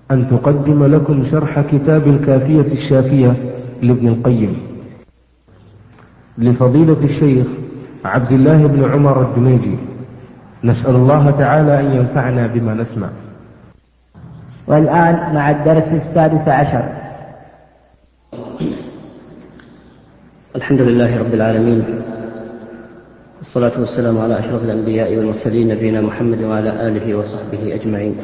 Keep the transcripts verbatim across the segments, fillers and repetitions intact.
أن تقدم لكم شرح كتاب الكافية الشافية لابن القيم لفضيلة الشيخ عبد الله بن عمر الدميجي. نسأل الله تعالى أن ينفعنا بما نسمع. والآن مع الدرس السادس عشر. الحمد لله رب العالمين، والصلاة والسلام على أشرف الأنبياء والمرسلين نبينا محمد وعلى آله وصحبه أجمعين.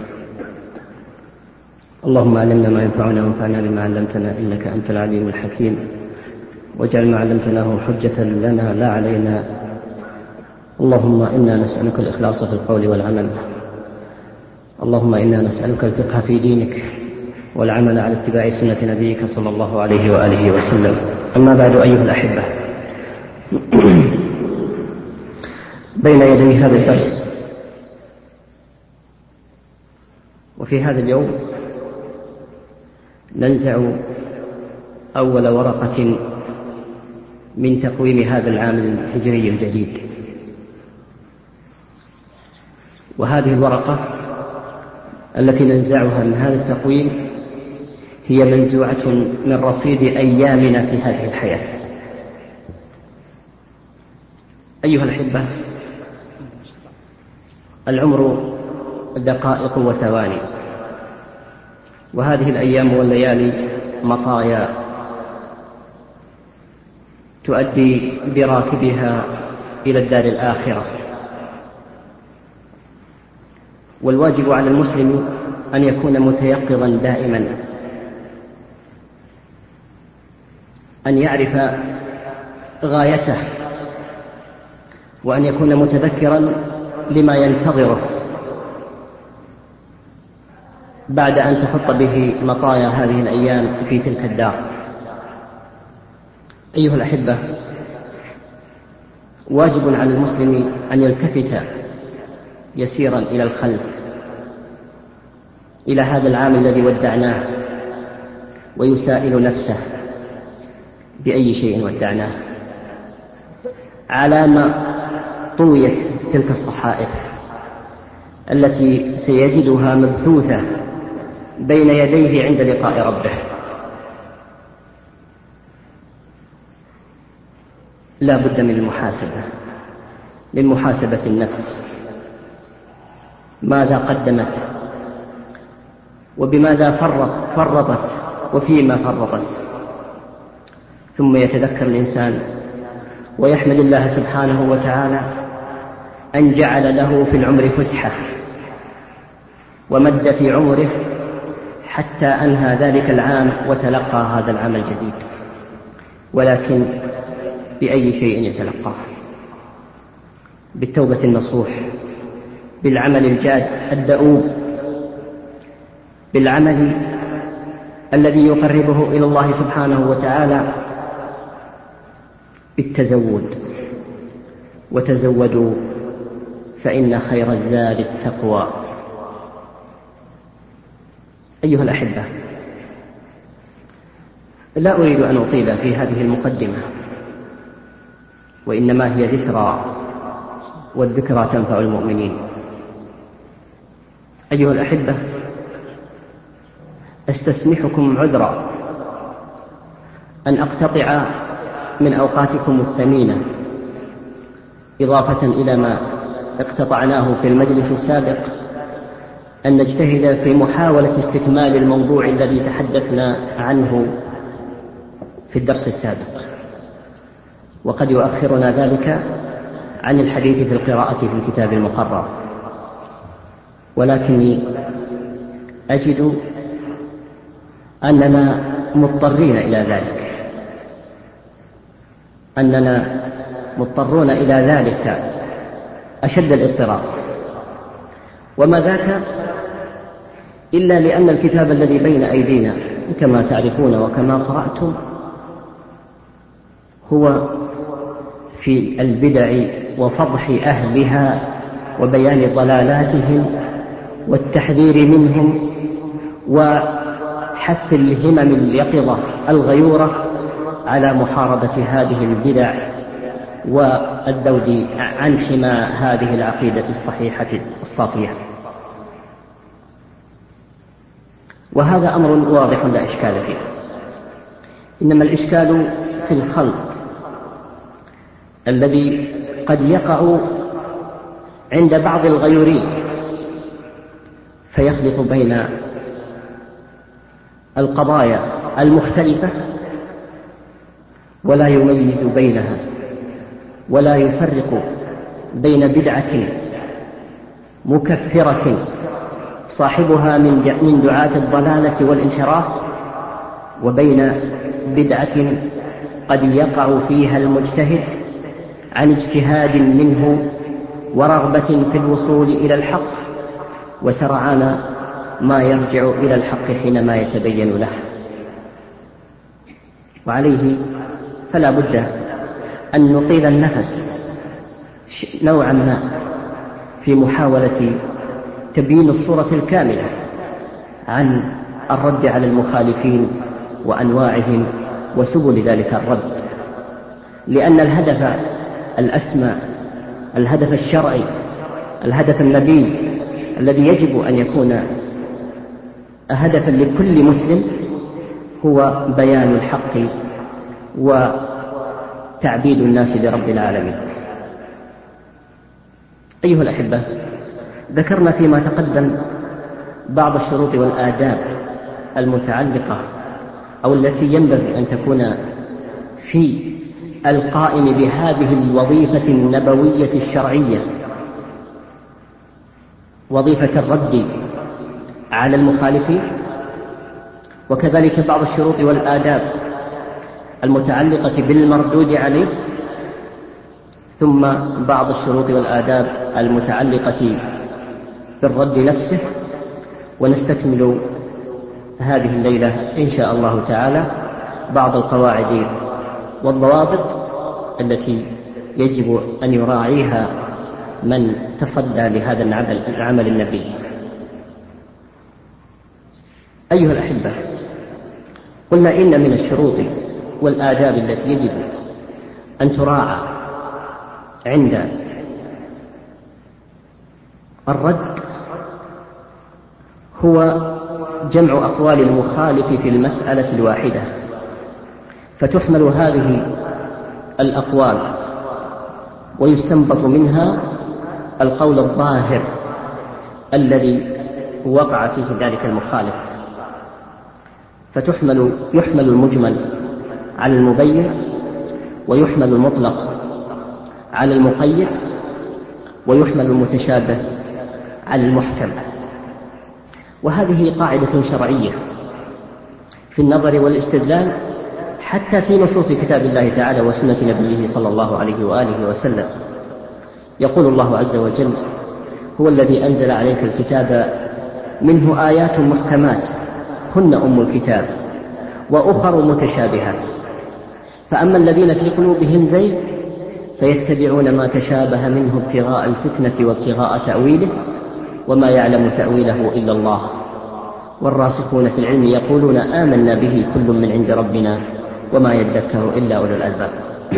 اللهم علمنا ما ينفعنا وانفعنا بما علمتنا إنك أنت العليم الحكيم، واجعل ما علمتناه حجة لنا لا علينا. اللهم إنا نسألك الإخلاص في القول والعمل. اللهم إنا نسألك الفقه في دينك والعمل على اتباع سنة نبيك صلى الله عليه وآله وسلم. أما بعد أيها الأحبة، بين يدي هذا الدرس وفي هذا اليوم ننزع أول ورقة من تقويم هذا العام الهجري الجديد، وهذه الورقة التي ننزعها من هذا التقويم هي منزوعة من رصيد أيامنا في هذه الحياة. أيها الأحبة، العمر دقائق وثواني، وهذه الأيام والليالي مطايا تؤدي براكبها إلى الدار الآخرة. والواجب على المسلم أن يكون متيقظا دائما، أن يعرف غايته، وأن يكون متذكرا لما ينتظره بعد أن تحط به مطايا هذه الأيام في تلك الدار. أيها الأحبة، واجب على المسلم أن يلتفت يسيرا إلى الخلف، إلى هذا العام الذي ودعناه، ويسائل نفسه بأي شيء ودعناه، على ما طويت تلك الصحائف التي سيجدها مبثوثة بين يديه عند لقاء ربه. لا بد من المحاسبة، من محاسبة النفس، ماذا قدمت وبماذا فرط فرطت وفيما فرطت. ثم يتذكر الإنسان ويحمد الله سبحانه وتعالى أن جعل له في العمر فسحة ومد في عمره حتى أنهى ذلك العام وتلقى هذا العام الجديد. ولكن بأي شيء يتلقاه؟ بالتوبة النصوح، بالعمل الجاد الدؤوب، بالعمل الذي يقربه إلى الله سبحانه وتعالى، بالتزود. وتزودوا فإن خير الزاد التقوى. أيها الأحبة، لا أريد أن أطيل في هذه المقدمة، وإنما هي ذكرى، والذكرى تنفع المؤمنين. أيها الأحبة، أستسمحكم عذرا أن أقتطع من أوقاتكم الثمينة، إضافة إلى ما اقتطعناه في المجلس السابق، أن نجتهد في محاولة استكمال الموضوع الذي تحدثنا عنه في الدرس السابق، وقد يؤخرنا ذلك عن الحديث في القراءة في الكتاب المقرر. ولكني أجد أننا مضطرين إلى ذلك، أننا مضطرون إلى ذلك أشد الاضطرار. وما ذاك إلا لأن الكتاب الذي بين أيدينا كما تعرفون وكما قرأتم هو في البدع وفضح أهلها وبيان ضلالاتهم والتحذير منهم وحث الهمم اليقظة الغيورة على محاربة هذه البدع والذود عن حمى هذه العقيدة الصحيحة الصافية. وهذا أمر واضح لا إشكال فيه، إنما الإشكال في الخلط الذي قد يقع عند بعض الغيورين فيخلط بين القضايا المختلفة ولا يميز بينها ولا يفرق بين بدعة مكفرة صاحبها من دعاة الضلالة والانحراف وبين بدعة قد يقع فيها المجتهد عن اجتهاد منه ورغبة في الوصول إلى الحق وسرعان ما يرجع إلى الحق حينما يتبين له. وعليه فلا بد أن نطيل النفس نوعا ما في محاولة تبيين الصورة الكاملة عن الرد على المخالفين وأنواعهم وسبل ذلك الرد، لأن الهدف الأسمى، الهدف الشرعي، الهدف النبيل الذي يجب أن يكون هدفا لكل مسلم هو بيان الحق وتعبيد الناس لرب العالمين. أيها الأحبة، ذكرنا فيما تقدم بعض الشروط والآداب المتعلقة أو التي ينبغي أن تكون في القائم بهذه الوظيفة النبوية الشرعية، وظيفة الرد على المخالفين، وكذلك بعض الشروط والآداب المتعلقة بالمردود عليه، ثم بعض الشروط والآداب المتعلقة بالرد نفسه. ونستكمل هذه الليلة إن شاء الله تعالى بعض القواعد والضوابط التي يجب أن يراعيها من تصدى لهذا العمل النبي. أيها الأحبة، قلنا إن من الشروط والآداب التي يجب أن تراعى عند الرد هو جمع أقوال المخالف في المسألة الواحدة، فتحمل هذه الأقوال ويستنبط منها القول الظاهر الذي وقع فيه ذلك المخالف، فتحمل يحمل المجمل على المبين، ويحمل المطلق على المقيد، ويحمل المتشابه على المحكم. وهذه قاعدة شرعية في النظر والاستدلال حتى في نصوص كتاب الله تعالى وسنة نبيه صلى الله عليه وآله وسلم. يقول الله عز وجل: هو الذي أنزل عليك الكتاب منه آيات محكمات هن أم الكتاب وأخر متشابهات، فأما الذين في قلوبهم زيغ فيتبعون ما تشابه منه ابتغاء الفتنة وابتغاء تأويله وما يعلم تأويله إلا الله، والراسخون في العلم يقولون آمنا به كل من عند ربنا وما يذكر إلا أولو الألباب.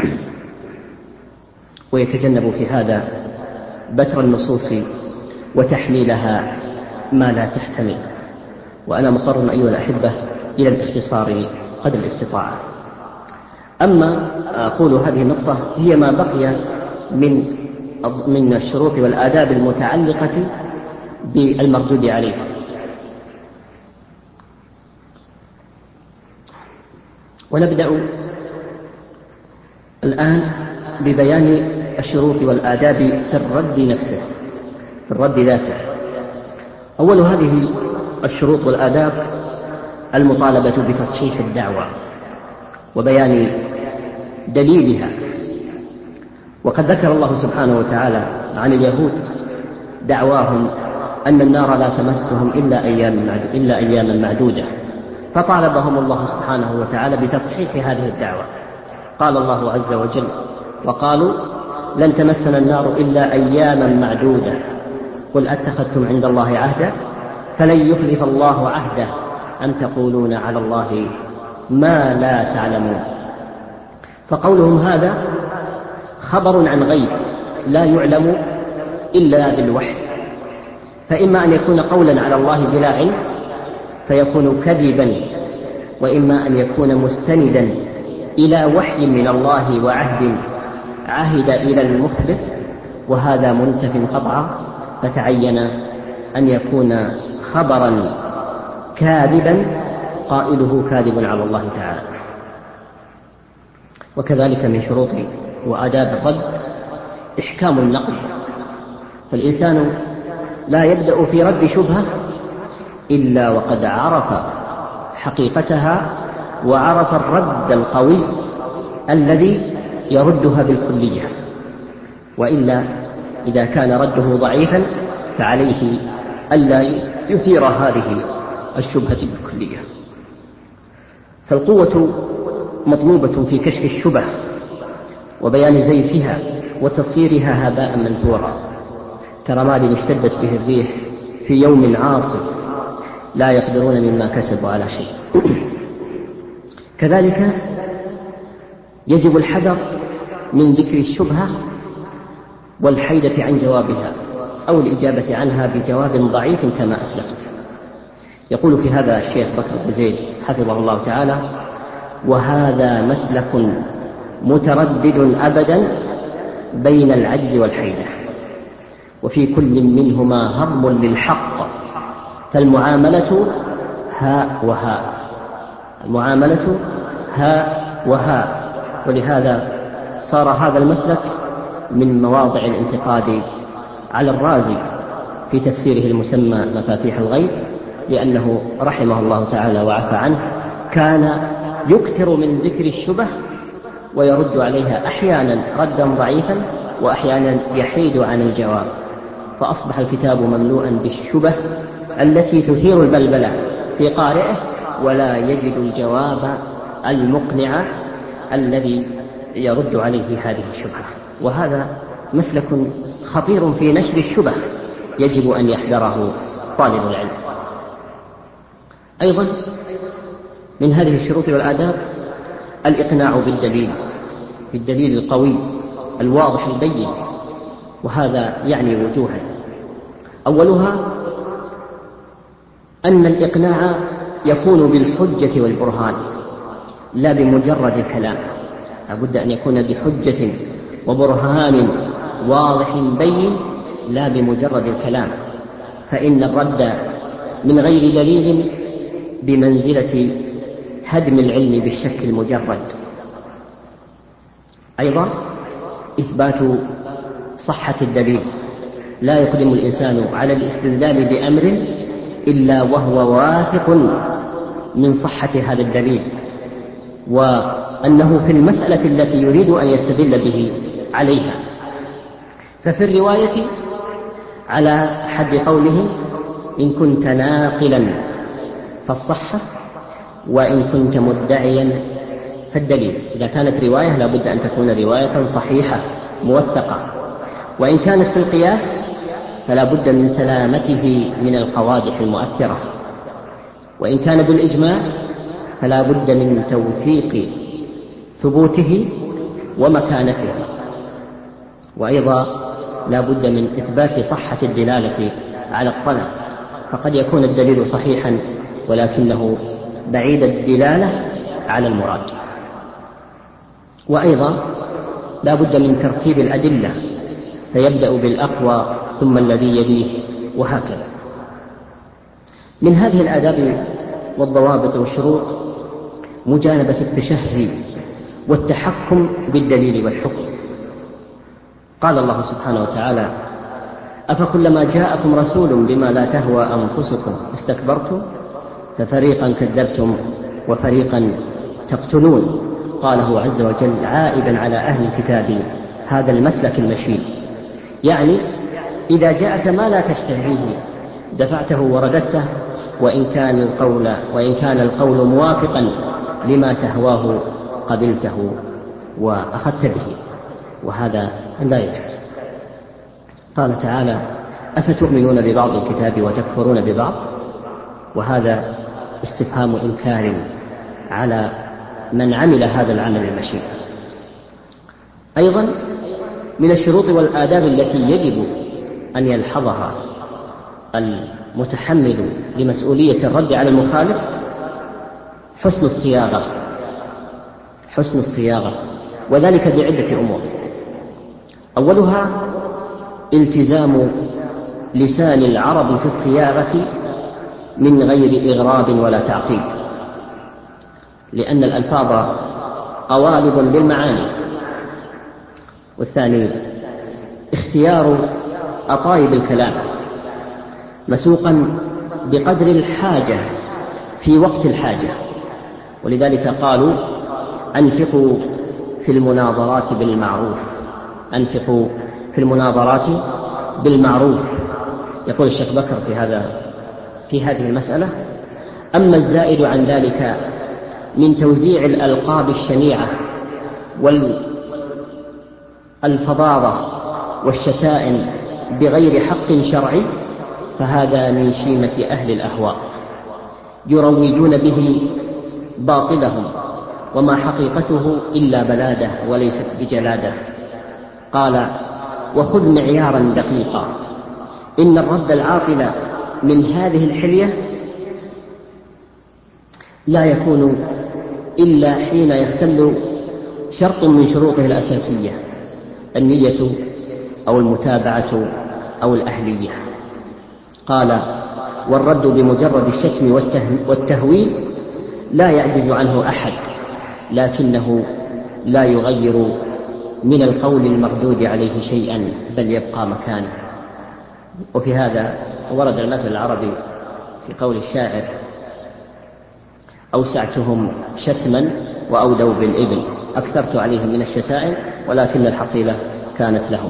ويتجنب في هذا بتر النصوص وتحميلها ما لا تحتمل. وأنا مضطر أيها الأحبة إلى الاختصار قدر الاستطاعة. أما أقول هذه النقطة هي ما بقي من من الشروط والآداب المتعلقة بالمردود عليه. ونبدأ الآن ببيان الشروط والآداب في الرد نفسه، في الرد ذاته. أول هذه الشروط والآداب المطالبة بتصحيح الدعوة وبيان دليلها. وقد ذكر الله سبحانه وتعالى عن اليهود دعواهم أن النار لا تمسهم إلا أيام إلا أياما معدودة، فطالبهم الله سبحانه وتعالى بتصحيح هذه الدعوة. قال الله عز وجل: وقالوا لن تمسنا النار إلا أياما معدودة قل أتخذتم عند الله عهدا فلن يخلف الله عهده أم تقولون على الله ما لا تعلمون. فقولهم هذا خبر عن غيب لا يعلم إلا بالوحي، فإما أن يكون قولا على الله بلا علم، فيكون كذبا، وإما أن يكون مستندا إلى وحي من الله وعهد عهد إلى المخبر، وهذا منتف قطعا، فتعين أن يكون خبرا كاذبا قائله كاذب على الله تعالى. وكذلك من شروط وآداب الرد إحكام النقل، فالإنسان لا يبدأ في رد شبهة إلا وقد عرف حقيقتها وعرف الرد القوي الذي يردها بالكلية، وإلا إذا كان رده ضعيفا فعليه ألا يثير هذه الشبهة بالكلية. فالقوة مطلوبة في كشف الشبه وبيان زيفها وتصيرها هباء منثورا، كرماد اشتدت به الريح في يوم عاصف لا يقدرون مما كسبوا على شيء. كذلك يجب الحذر من ذكر الشبهة والحيدة عن جوابها أو الإجابة عنها بجواب ضعيف كما أسلفت. يقول في هذا الشيخ بكر بن زيد حفظه الله تعالى: وهذا مسلك متردد أبدا بين العجز والحيدة، وفي كل منهما هضم للحق، فالمعاملة هاء وهاء، المعاملة هاء وهاء. ولهذا صار هذا المسلك من مواضع الانتقاد على الرازي في تفسيره المسمى مفاتيح الغيب، لأنه رحمه الله تعالى وعفى عنه كان يكثر من ذكر الشبه ويرد عليها أحيانا ردا ضعيفا وأحيانا يحيد عن الجواب، فأصبح الكتاب مملوءا بالشبه التي تثير البلبلة في قارئه ولا يجد الجواب المقنع الذي يرد عليه هذه الشبهة. وهذا مسلك خطير في نشر الشبه يجب أن يحذره طالب العلم. أيضا من هذه الشروط والآداب الإقناع بالدليل، بالدليل القوي الواضح البين، وهذا يعني وجوها. أولها أن الإقناع يكون بالحجة والبرهان لا بمجرد الكلام، لابد أن يكون بحجة وبرهان واضح بين لا بمجرد الكلام، فإن الرد من غير دليل بمنزلة هدم العلم بالشك المجرد. أيضا إثبات صحة الدليل، لا يقدم الإنسان على الاستدلال بأمر إلا وهو واثق من صحة هذا الدليل، وأنه في المسألة التي يريد أن يستدل به عليها. ففي الرواية على حد قوله: إن كنت ناقلا فالصحة، وإن كنت مدعيا فالدليل. إذا كانت رواية لابد أن تكون رواية صحيحة موثقة، وإن كانت في القياس فلا بد من سلامته من القوادح المؤثرة، وإن كان بالإجماع فلا بد من توثيق ثبوته ومكانته، وأيضا لا بد من إثبات صحة الدلالة على الطلب، فقد يكون الدليل صحيحا ولكنه بعيد الدلالة على المراد. وأيضا لا بد من ترتيب الأدلة، فيبدأ بالأقوى ثم الذي يليه وهكذا. من هذه الآداب والضوابط والشروط مجانبة التشهي والتحكم بالدليل والحكم. قال الله سبحانه وتعالى: أفكلما جاءكم رسول بما لا تهوى أنفسكم استكبرتم ففريقا كذبتم وفريقا تقتلون. قاله عز وجل عائبا على أهل الكتاب هذا المسلك المشين، يعني إذا جاءك ما لا تشتهيه دفعته ورددته، وإن كان القول وإن كان القول موافقا لما تهواه قبلته وأخذت به، وهذا لا يجوز. قال تعالى: أفتؤمنون ببعض الكتاب وتكفرون ببعض، وهذا استفهام إنكار على من عمل هذا العمل المشين. أيضا من الشروط والآداب التي يجب أن يلحظها متحمل لمسؤولية الرد على المخالف حسن الصياغة حسن الصياغة وذلك بعدة أمور. أولها التزام لسان العرب في الصياغة من غير إغراب ولا تعقيد، لأن الألفاظ قوالب للمعاني. والثاني اختيار أطايب الكلام مسوقا بقدر الحاجة في وقت الحاجة، ولذلك قالوا أنفقوا في المناظرات بالمعروف أنفقوا في المناظرات بالمعروف. يقول الشيخ بكر في هذا في هذه المسألة: أما الزائد عن ذلك من توزيع الألقاب الشنيعة والفظاظة والشتائم بغير حق شرعي فهذا من شيمة أهل الأهواء يروجون به باطلهم، وما حقيقته إلا بلادة وليست بجلادة. قال: وخذ معيارا دقيقا، إن الرد العاطل من هذه الحلية لا يكون إلا حين يختل شرط من شروطه الأساسية: النية أو المتابعة أو الأهلية. قال: والرد بمجرد الشتم والتهويل لا يعجز عنه أحد، لكنه لا يغير من القول المردود عليه شيئا بل يبقى مكانه. وفي هذا ورد المثل العربي في قول الشاعر: أوسعتهم شتما وأودوا بالإبل، أكثرت عليهم من الشتائم ولكن الحصيلة كانت لهم.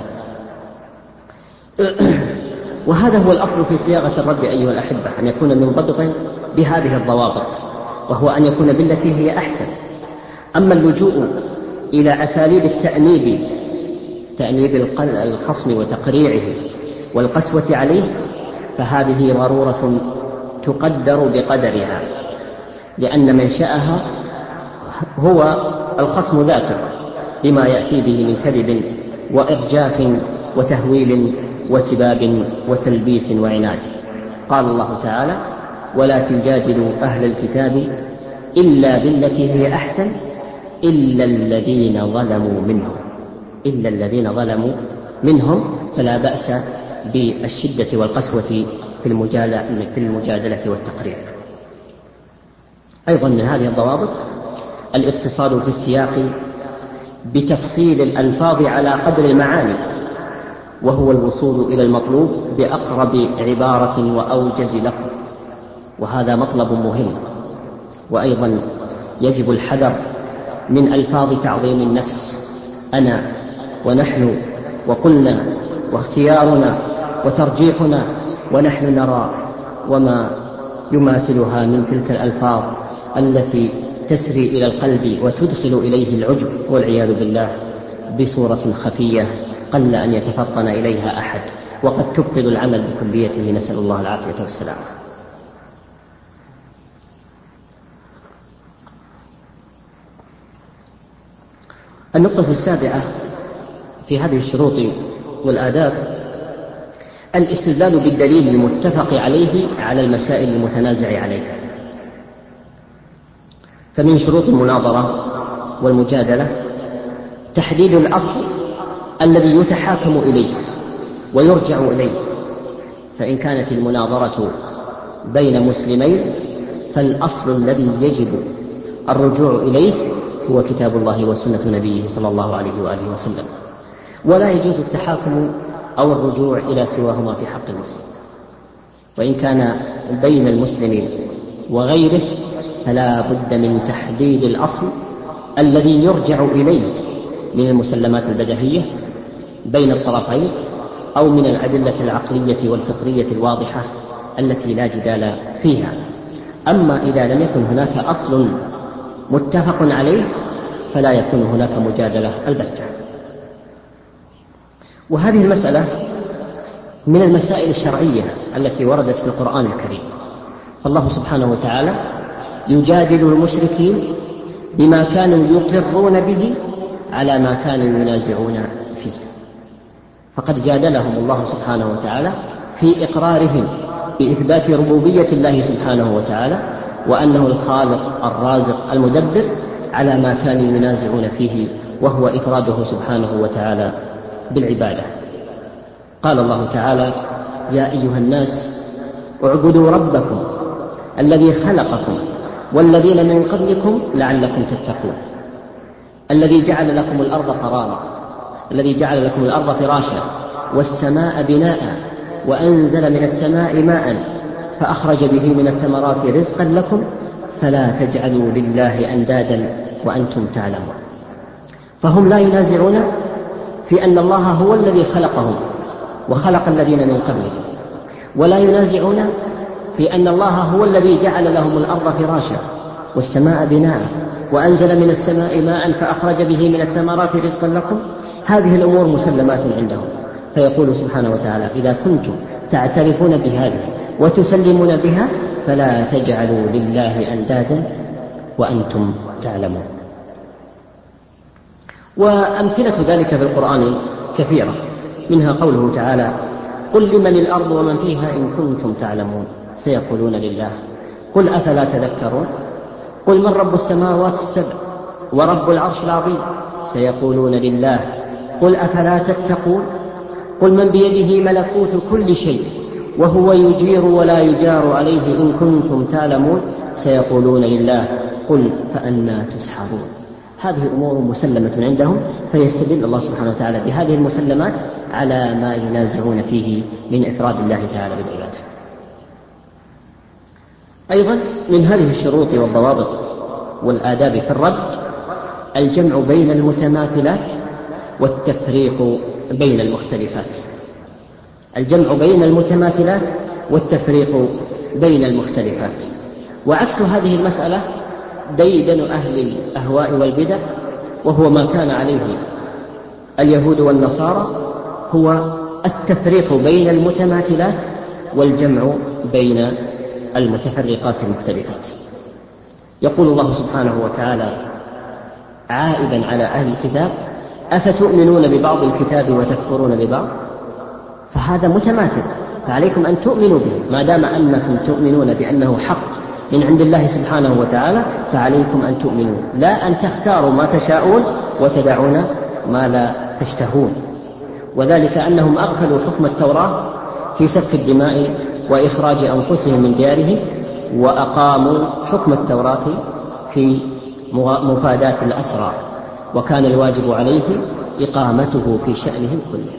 وهذا هو الأصل في صياغة الرد أيها الأحبة، أن يكون منضبطا بهذه الضوابط، وهو أن يكون بالتي هي أحسن. أما اللجوء إلى أساليب التأنيب تأنيب الخصم وتقريعه والقسوة عليه فهذه ضرورة تقدر بقدرها، لأن منشأها هو الخصم ذاته بما يأتي به من كذب وإرجاف وتهويل وسباب وتلبيس وعناد. قال الله تعالى: ولا تجادلوا أهل الكتاب إلا بالتي هي أحسن إلا الذين ظلموا منهم إلا الذين ظلموا منهم فلا بأس بالشدة والقسوة في المجادلة والتقريع. أيضا من هذه الضوابط الاقتصاد في السياق بتفصيل الألفاظ على قدر المعاني، وهو الوصول إلى المطلوب بأقرب عبارة وأوجز لفظ، وهذا مطلب مهم. وأيضا يجب الحذر من ألفاظ تعظيم النفس: أنا ونحن وقلنا واختيارنا وترجيحنا ونحن نرى، وما يماثلها من تلك الألفاظ التي تسري إلى القلب وتدخل إليه العجب والعياذ بالله بصورة خفية قل أن يتفطن إليها أحد، وقد تبطل العمل بكليته، نسأل الله العافية والسلام. النقطة السابعة في هذه الشروط والآداب الاستدلال بالدليل المتفق عليه على المسائل المتنازع عليها. فمن شروط المناظرة والمجادلة تحديد الأصل الذي يتحاكم إليه ويرجع إليه، فإن كانت المناظرة بين مسلمين فالأصل الذي يجب الرجوع إليه هو كتاب الله وسنة نبيه صلى الله عليه وآله وسلم، ولا يجوز التحاكم أو الرجوع إلى سواهما في حق المسلم. وإن كان بين المسلم وغيره فلا بد من تحديد الأصل الذي يرجع إليه من المسلمات البديهية بين الطرفين أو من الأدلة العقلية والفطرية الواضحة التي لا جدال فيها. أما إذا لم يكن هناك أصل متفق عليه فلا يكون هناك مجادلة البتة. وهذه المسألة من المسائل الشرعية التي وردت في القرآن الكريم، فالله سبحانه وتعالى يجادل المشركين بما كانوا يقرون به على ما كانوا ينازعون فيه. فقد جادلهم الله سبحانه وتعالى في إقرارهم بإثبات ربوبية الله سبحانه وتعالى وأنه الخالق الرازق المدبر على ما كانوا ينازعون فيه، وهو إفراده سبحانه وتعالى بالعبادة. قال الله تعالى: يا أيها الناس اعبدوا ربكم الذي خلقكم والذين من قبلكم لعلكم تتقون، الذي جعل لكم الأرض قرارا، الذي جعل لكم الأرض فراشا والسماء بناء وأنزل من السماء ماء فأخرج به من الثمرات رزقا لكم فلا تجعلوا لله أندادا وأنتم تعلمون. فهم لا ينازعون في أن الله هو الذي خلقهم وخلق الذين من قبلهم، ولا ينازعون في أن الله هو الذي جعل لهم الأرض فراشا والسماء بناء وأنزل من السماء ماء فأخرج به من الثمرات رزقا لكم. هذه الأمور مسلمات عندهم. فيقول سبحانه وتعالى: إذا كنتم تعترفون بهذه وتسلمون بها فلا تجعلوا لله أندادا وأنتم تعلمون. وأمثلة ذلك في القرآن كثيرة، منها قوله تعالى: قل لمن الأرض ومن فيها إن كنتم تعلمون سيقولون لله قل أفلا تذكرون قل من رب السماوات السبع ورب العرش العظيم سيقولون لله قل أفلا تتقون قل من بيده ملكوت كل شيء وهو يجير ولا يجار عليه إن كنتم تعلمون سيقولون لله قل فأنى تسحرون. هذه أمور مسلمة عندهم، فيستدل الله سبحانه وتعالى بهذه المسلمات على ما ينازعون فيه من إفراد الله تعالى بالعبادة. أيضا من هذه الشروط والضوابط والآداب في الرد الجمع بين المتماثلات والتفريق بين المختلفات. الجمع بين المتماثلات والتفريق بين المختلفات. وعكس هذه المسألة ديدن أهل الأهواء والبدع، وهو ما كان عليه اليهود والنصارى، هو التفريق بين المتماثلات والجمع بين المتفرقات المختلفات. يقول الله سبحانه وتعالى عائبا على أهل الكتاب: أفتؤمنون ببعض الكتاب وتكفرون ببعض؟ فهذا متماثل، فعليكم أن تؤمنوا به. ما دام أنكم تؤمنون بأنه حق من عند الله سبحانه وتعالى فعليكم أن تؤمنوا، لا أن تختاروا ما تشاءون وتدعون ما لا تشتهون. وذلك أنهم أغفلوا حكم التوراة في سفك الدماء وإخراج أنفسهم من ديارهم، وأقاموا حكم التوراة في مفاداة الأسرى، وكان الواجب عليه إقامته في شأنهم كله،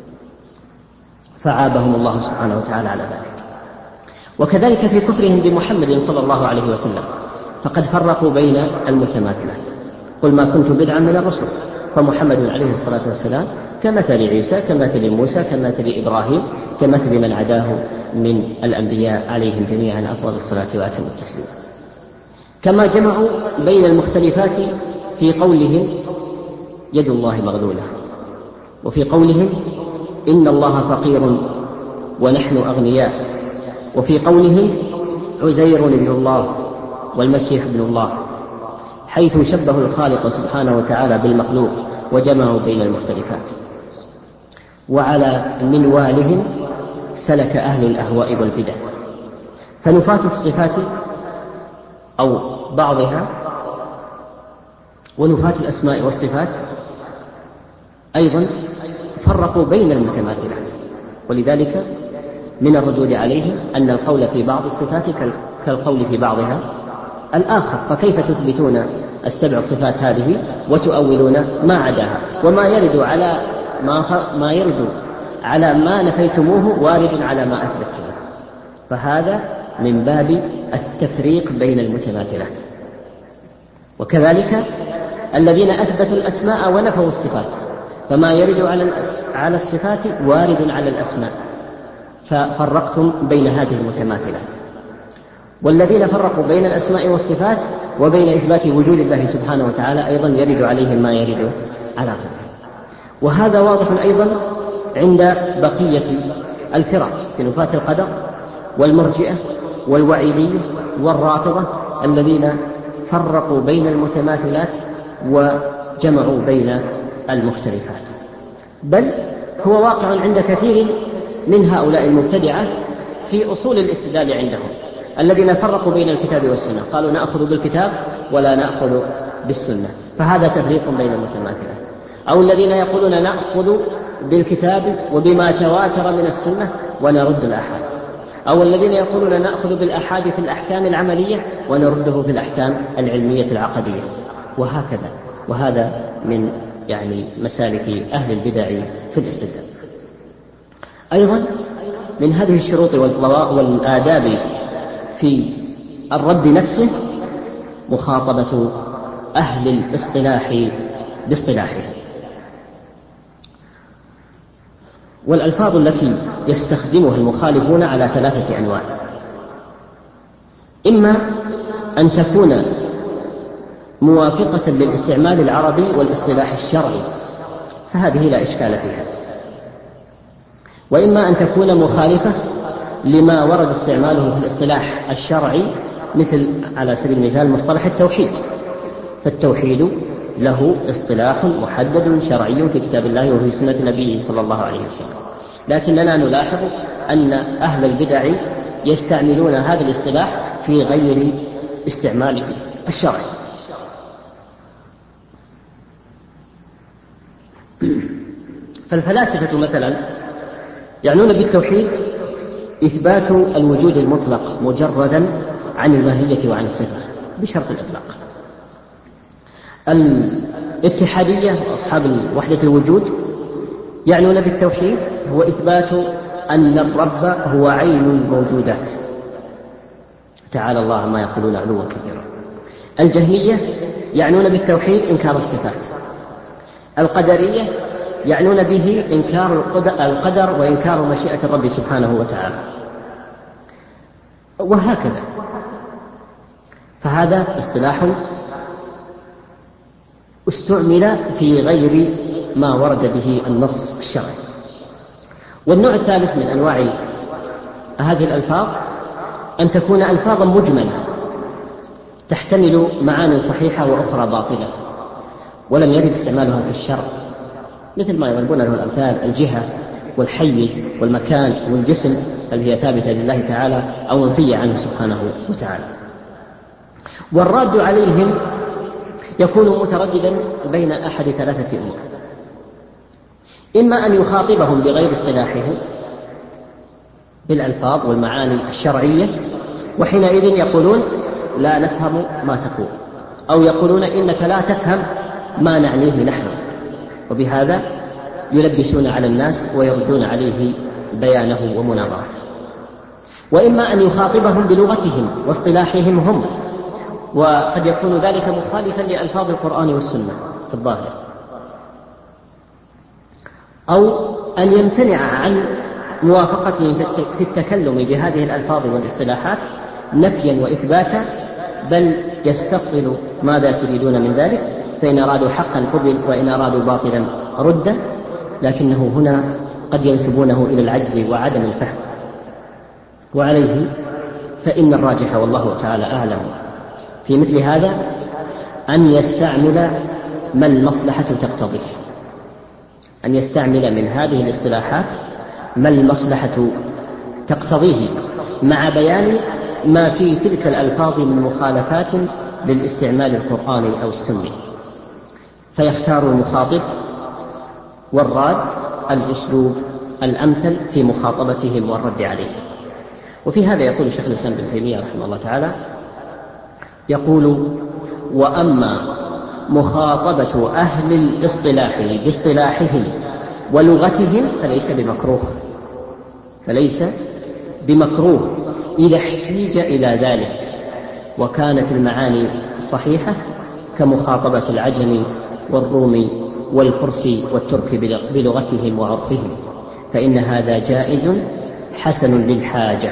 فعابهم الله سبحانه وتعالى على ذلك. وكذلك في كفرهم بمحمد صلى الله عليه وسلم فقد فرقوا بين المتماثلات. قل ما كنت بدعا من الرسل، فمحمد عليه الصلاة والسلام كمثل عيسى كمثل موسى كمثل إبراهيم كمثل من عداه من الأنبياء عليهم جميعا أفضل الصلاة وأتم التسليم. كما جمعوا بين المختلفات في قولهم يد الله مغلولة، وفي قولهم إن الله فقير ونحن أغنياء، وفي قولهم عزير ابن الله والمسيح ابن الله، حيث شبه الخالق سبحانه وتعالى بالمخلوق وجمعوا بين المختلفات. وعلى منوالهم سلك أهل الأهواء والبدع، فنفاة الصفات أو بعضها ونفاة الأسماء والصفات أيضا فرقوا بين المتماثلات، ولذلك من الردود عليهم أن القول في بعض الصفات كالقول في بعضها الآخر. فكيف تثبتون السبع صفات هذه وتؤولون ما عداها؟ وما يرد على ما, ما يرد على ما نفيتموه وارد على ما أثبتموه، فهذا من باب التفريق بين المتماثلات. وكذلك الذين أثبتوا الأسماء ونفوا الصفات، فما يرد على الصفات وارد على الأسماء، ففرقتم بين هذه المتماثلات. والذين فرقوا بين الأسماء والصفات وبين إثبات وجود الله سبحانه وتعالى أيضا يرد عليهم ما يرد على غيره. وهذا واضح أيضا عند بقية الفرق في نفاة القدر والمرجئة والوعيدية والرافضة، الذين فرقوا بين المتماثلات وجمعوا بين المختلفات. بل هو واقع عند كثير من هؤلاء المبتدعة في أصول الاستدلال عندهم، الذين فرقوا بين الكتاب والسنة، قالوا نأخذ بالكتاب ولا نأخذ بالسنة، فهذا تفريق بين المتماثلات. أو الذين يقولون نأخذ بالكتاب وبما تواتر من السنة ونرد الآحاد، أو الذين يقولون نأخذ بالآحاد في الأحكام العملية ونرده في الأحكام العلمية العقدية، وهكذا. وهذا من يعني مسالك أهل البدع في الاستدلال. أيضا من هذه الشروط والآداب في الرد نفسه مخاطبة أهل الاصطلاح باصطلاحه، والألفاظ التي يستخدمها المخالفون على ثلاثة أنواع: إما أن تكون موافقة للاستعمال العربي والاصطلاح الشرعي، فهذه لا إشكال فيها، وإما أن تكون مخالفة لما ورد استعماله في الاصطلاح الشرعي، مثل على سبيل المثال مصطلح التوحيد، فالتوحيد له اصطلاح محدد شرعي في كتاب الله وفي سنة نبيه صلى الله عليه وسلم، لكننا نلاحظ أن أهل البدع يستعملون هذا الاصطلاح في غير استعماله الشرعي. فالفلاسفة مثلا يعنون بالتوحيد إثبات الوجود المطلق مجردا عن الماهية وعن الصفة بشرط الإطلاق. الاتحادية وأصحاب وحدة الوجود يعنون بالتوحيد هو إثبات أن الرب هو عين الموجودات، تعالى الله ما يقولون علوا كبيرا. الجهمية يعنون بالتوحيد إنكار الصفات. القدرية يعنون به إنكار القدر وإنكار مشيئة الرب سبحانه وتعالى، وهكذا. فهذا اصطلاح استعمل في غير ما ورد به النص الشرعي. والنوع الثالث من أنواع هذه الألفاظ أن تكون ألفاظا مجملة تحتمل معاني صحيحة وأخرى باطلة ولم يرد استعمالها في الشرع، مثل ما يضربون له الأمثال: الجهة والحيز والمكان والجسم، هل هي ثابتة لله تعالى أو منفية عنه سبحانه وتعالى. والراد عليهم يكون مترددا بين أحد ثلاثة أمور: إما أن يخاطبهم بغير اصطلاحهم بالألفاظ والمعاني الشرعية، وحينئذ يقولون لا نفهم ما تقول، أو يقولون إنك لا تفهم ما نعنيه نحن، وبهذا يلبسون على الناس ويردون عليه بيانه ومناظرته. وإما أن يخاطبهم بلغتهم واصطلاحهم هم، وقد يكون ذلك مخالفا لألفاظ القرآن والسنة في الظاهر، أو أن يمتنع عن موافقتهم في التكلم بهذه الألفاظ والاصطلاحات نفيا وإثباتا، بل يستفصل ماذا تريدون من ذلك، فإن أرادوا حقا قبل وإن أرادوا باطلا رد، لكنه هنا قد ينسبونه إلى العجز وعدم الفهم. وعليه فإن الراجح والله تعالى أعلم في مثل هذا أن يستعمل ما المصلحة تقتضيه، أن يستعمل من هذه الاصطلاحات ما المصلحة تقتضيه، مع بيان ما في تلك الألفاظ من مخالفات للاستعمال القرآني أو السني، فيختار المخاطب والراد الأسلوب الأمثل في مخاطبتهم والرد عليهم. وفي هذا يقول شيخ الإسلام ابن تيمية رحمه الله تعالى، يقول: وأما مخاطبة أهل الاصطلاح باصطلاحهم ولغتهم فليس بمكروه فليس بمكروه إذا احتيج إلى ذلك وكانت المعاني صحيحة، كمخاطبة العجم والروم والفرس والترك بلغتهم وعرفهم، فإن هذا جائز حسن للحاجة.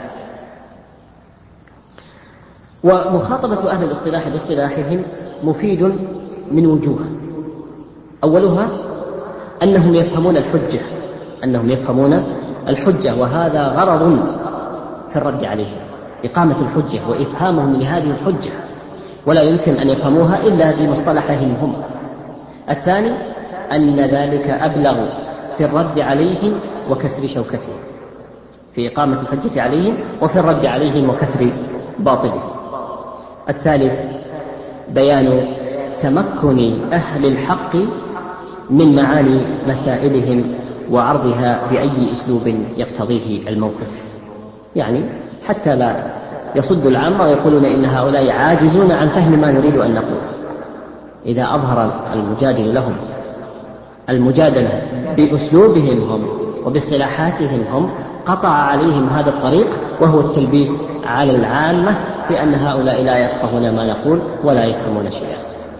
ومخاطبة أهل الاصطلاح باصطلاحهم مفيد من وجوه: أولها أنهم يفهمون الحجة أنهم يفهمون الحجة وهذا غرض في الرد عليهم، إقامة الحجة وإفهامهم لهذه الحجة، ولا يمكن أن يفهموها إلا بمصطلحهم هم. الثاني أن ذلك أبلغ في الرد عليهم وكسر شوكتهم، في إقامة الحجة عليهم وفي الرد عليهم وكسر باطلهم. الثالث بيان تمكن أهل الحق من معاني مسائلهم وعرضها بأي أسلوب يقتضيه الموقف، يعني حتى لا يصد العامة ويقولون إن هؤلاء عاجزون عن فهم ما نريد أن نقول. إذا أظهر المجادل لهم المجادلة بأسلوبهم هم وباصطلاحاتهم هم قطع عليهم هذا الطريق، وهو التلبيس على العامة بأن هؤلاء لا يفقهون ما نقول ولا يفهمون شيئا.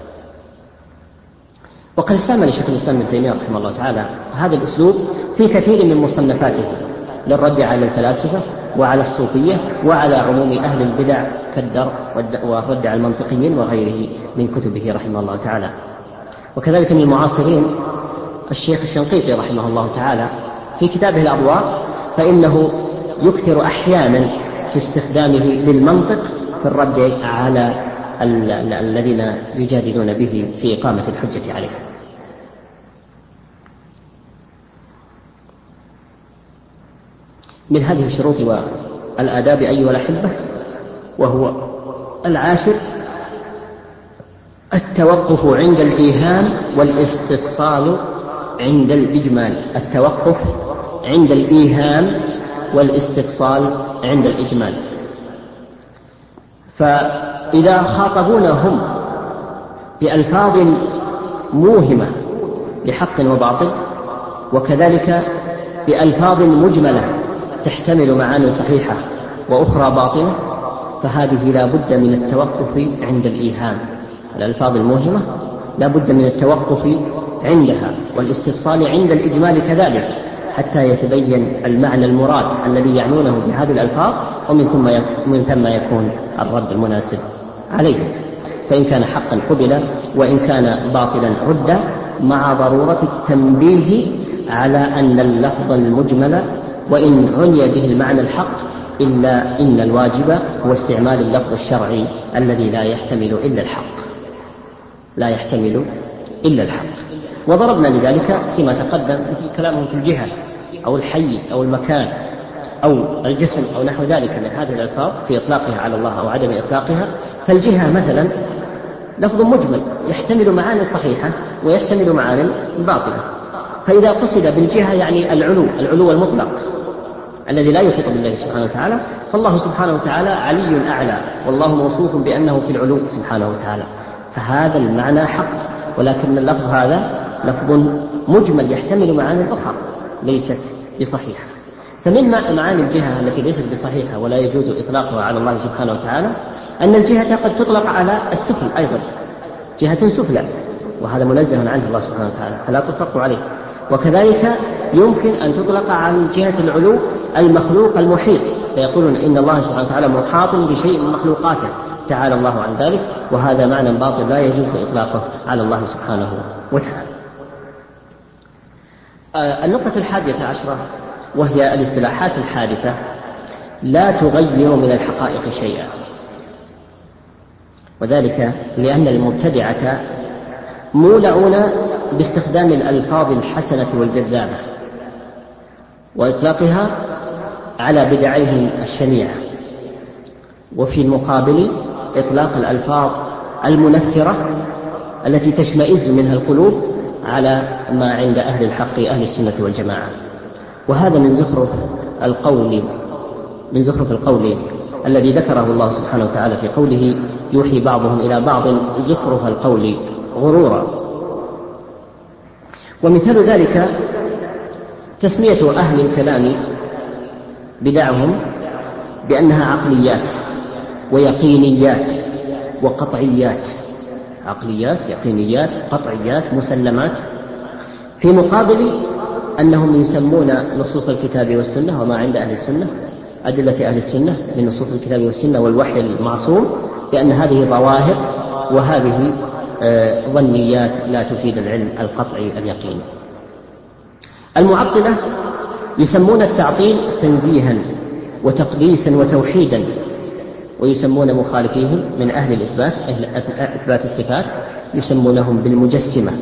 وقد استعمل شيخ الإسلام ابن تيمية رحمه الله تعالى هذا الأسلوب في كثير من مصنفاته للرد على الفلاسفة وعلى الصوفية وعلى عموم أهل البدع كالدرء والرد على المنطقيين وغيره من كتبه رحمه الله تعالى. وكذلك من المعاصرين الشيخ الشنقيطي رحمه الله تعالى في كتابه الأضواء، فإنه يكثر أحيانا في استخدامه للمنطق في الرد على الذين يجادلون به في إقامة الحجة عليه. من هذه الشروط والآداب أيها الأحبة، وهو العاشر، التوقف عند الإيهام والاستفصال عند الإجمال. التوقف عند الإيهام والاستفصال عند الإجمال. فإذا خاطبونهم بألفاظ موهمة لحق وباطل، وكذلك بألفاظ مجملة تحتمل معاني صحيحة وأخرى باطلة، فهذه لا بد من التوقف عند الإيهام. الألفاظ الموهمة لا بد من التوقف عندها والاستفصال عند الإجمال كذلك، حتى يتبين المعنى المراد الذي يعنونه بهذه الألفاظ، ومن ثم يكون الرد المناسب عليه. فإن كان حقا قبل، وإن كان باطلا رد، مع ضرورة التنبيه على أن اللفظ المجمل وإن عني به المعنى الحق، إلا إن الواجب هو استعمال اللفظ الشرعي الذي لا يحتمل إلا الحق لا يحتمل إلا الحق. وضربنا لذلك فيما تقدم في كلامهم في الجهة أو الحيز أو المكان أو الجسم أو نحو ذلك من هذه الألفاظ في إطلاقها على الله أو عدم إطلاقها. فالجهة مثلا لفظ مجمل يحتمل معاني صحيحة ويحتمل معاني باطلة، فإذا قصد بالجهة يعني العلو العلو المطلق الذي لا يحيط بالله سبحانه وتعالى، فالله سبحانه وتعالى علي أعلى، والله موصوف بأنه في العلو سبحانه وتعالى، فهذا المعنى حق. ولكن اللفظ هذا لفظ مجمل يحتمل معاني أخرى ليست بصحيحة. فمن معاني الجهة التي ليست بصحيحة ولا يجوز إطلاقها على الله سبحانه وتعالى أن الجهة قد تطلق على السفل أيضا، جهة سفلى، وهذا منزه عنه الله سبحانه وتعالى فلا تطلق عليه. وكذلك يمكن أن تطلق عن جهة العلو المخلوق المحيط، فيقولون إن الله سبحانه وتعالى محاط بشيء من مخلوقاته تعالى الله عن ذلك، وهذا معنى باطل لا يجوز إطلاقه على الله سبحانه وتعالى. النقطة الحادية عشرة وهي الاصطلاحات الحادثة لا تغير من الحقائق شيئا، وذلك لأن المبتدعة مولعون باستخدام الألفاظ الحسنة والجذابة وإطلاقها على بدعهم الشنيعة، وفي المقابل إطلاق الألفاظ المنفرة التي تشمئز منها القلوب على ما عند أهل الحق أهل السنة والجماعة. وهذا من زخرف القول من زخرف القول الذي ذكره الله سبحانه وتعالى في قوله يوحي بعضهم إلى بعض زخرف القول غرورا. ومثال ذلك تسمية أهل الكلام بدعهم بأنها عقليات ويقينيات وقطعيات، عقليات يقينيات قطعيات مسلمات، في مقابل أنهم يسمون نصوص الكتاب والسنة وما عند أهل السنة أدلة أهل السنة من نصوص الكتاب والسنة والوحي المعصوم بأن هذه ظواهر وهذه ظنيات لا تفيد العلم القطعي اليقيني. المعطلة يسمون التعطيل تنزيها وتقديسا وتوحيدا، ويسمون مخالفيهم من أهل الإثبات أهل إثبات الصفات يسمونهم بالمجسمة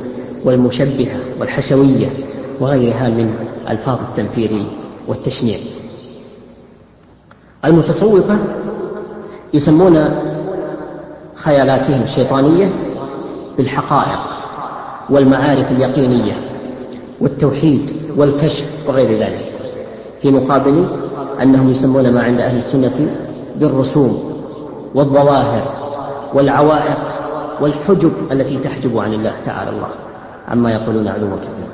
والمشبهة والحشوية وغيرها من ألفاظ التنفير والتشنيع. المتصوفة يسمون خيالاتهم الشيطانية بالحقائق والمعارف اليقينية والتوحيد والكشف وغير ذلك، في مقابل أنهم يسمون ما عند أهل السنة بالرسوم والظواهر والعوائق والحجب التي تحجب عن الله تعالى الله عما يقولون علوا كبيرا.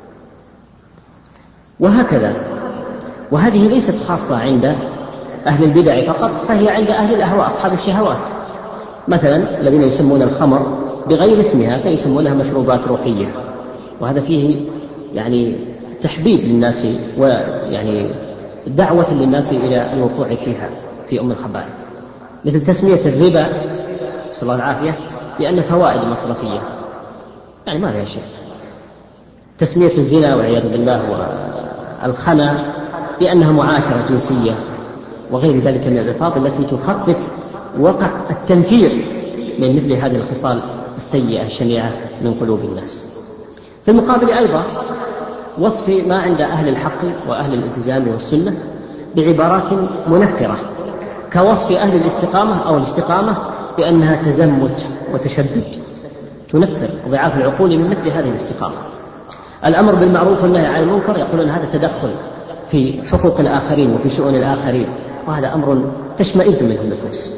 وهكذا، وهذه ليست خاصة عند أهل البدع فقط، فهي عند أهل الأهواء أصحاب الشهوات. مثلا الذين يسمون الخمر بغير اسمها فيسمونها مشروبات روحية، وهذا فيه يعني تحبيب للناس ويعني دعوة للناس إلى الوقوع فيها في أم الخبائث، مثل تسمية الربا صلى الله العافية بأن فوائد مصرفية، يعني ما لها شيء. تسمية الزنا والعياذ بالله والخنا بأنها معاشرة جنسية وغير ذلك من الألفاظ التي تخفف وقع التنفير من مثل هذه الخصال السيئة الشنيعة من قلوب الناس. في المقابل أيضا وصف ما عند أهل الحق وأهل الالتزام والسنة بعبارات منفرة، كوصف أهل الاستقامة أو الاستقامة بأنها تزمت وتشدد، تنفر ضعاف العقول من مثل هذه الاستقامة. الأمر بالمعروف والنهي عن المنكر يقولون هذا تدخل في حقوق الآخرين وفي شؤون الآخرين، وهذا أمر تشمئز منه النفوس.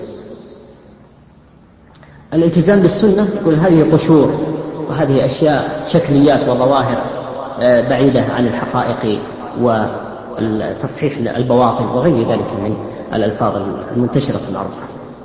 الالتزام بالسنة يقول هذه قشور وهذه أشياء شكليات وظواهر بعيدة عن الحقائق وتصحيح البواطن وغير ذلك من الألفاظ المنتشرة المعروفة.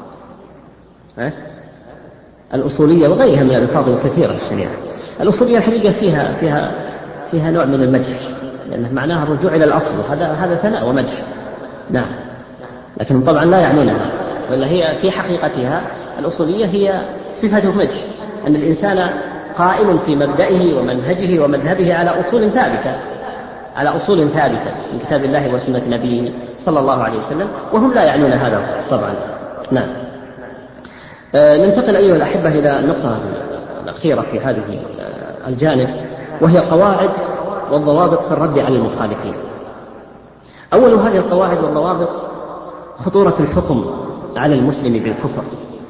الأصولية وغيرها من الألفاظ الكثيرة الشنيعة. الأصولية الحقيقة فيها فيها فيها نوع من المدح، لأنه معناها الرجوع إلى الأصل، هذا هذا ثناء ومدح. نعم، لكن طبعا لا يعنونها، ولا هي في حقيقتها الأصولية هي صفة مدح، أن الإنسان قائم في مبدئه ومنهجه ومذهبه على أصول ثابتة، على أصول ثابتة من كتاب الله وسنة نبيه صلى الله عليه وسلم، وهم لا يعنون هذا طبعا. نعم. آه ننتقل أيها الأحبة إلى النقطة الأخيرة في هذه الجانب، وهي قواعد والضوابط في الرد على المخالفين. أول هذه القواعد والضوابط خطورة الحكم على المسلم بالكفر.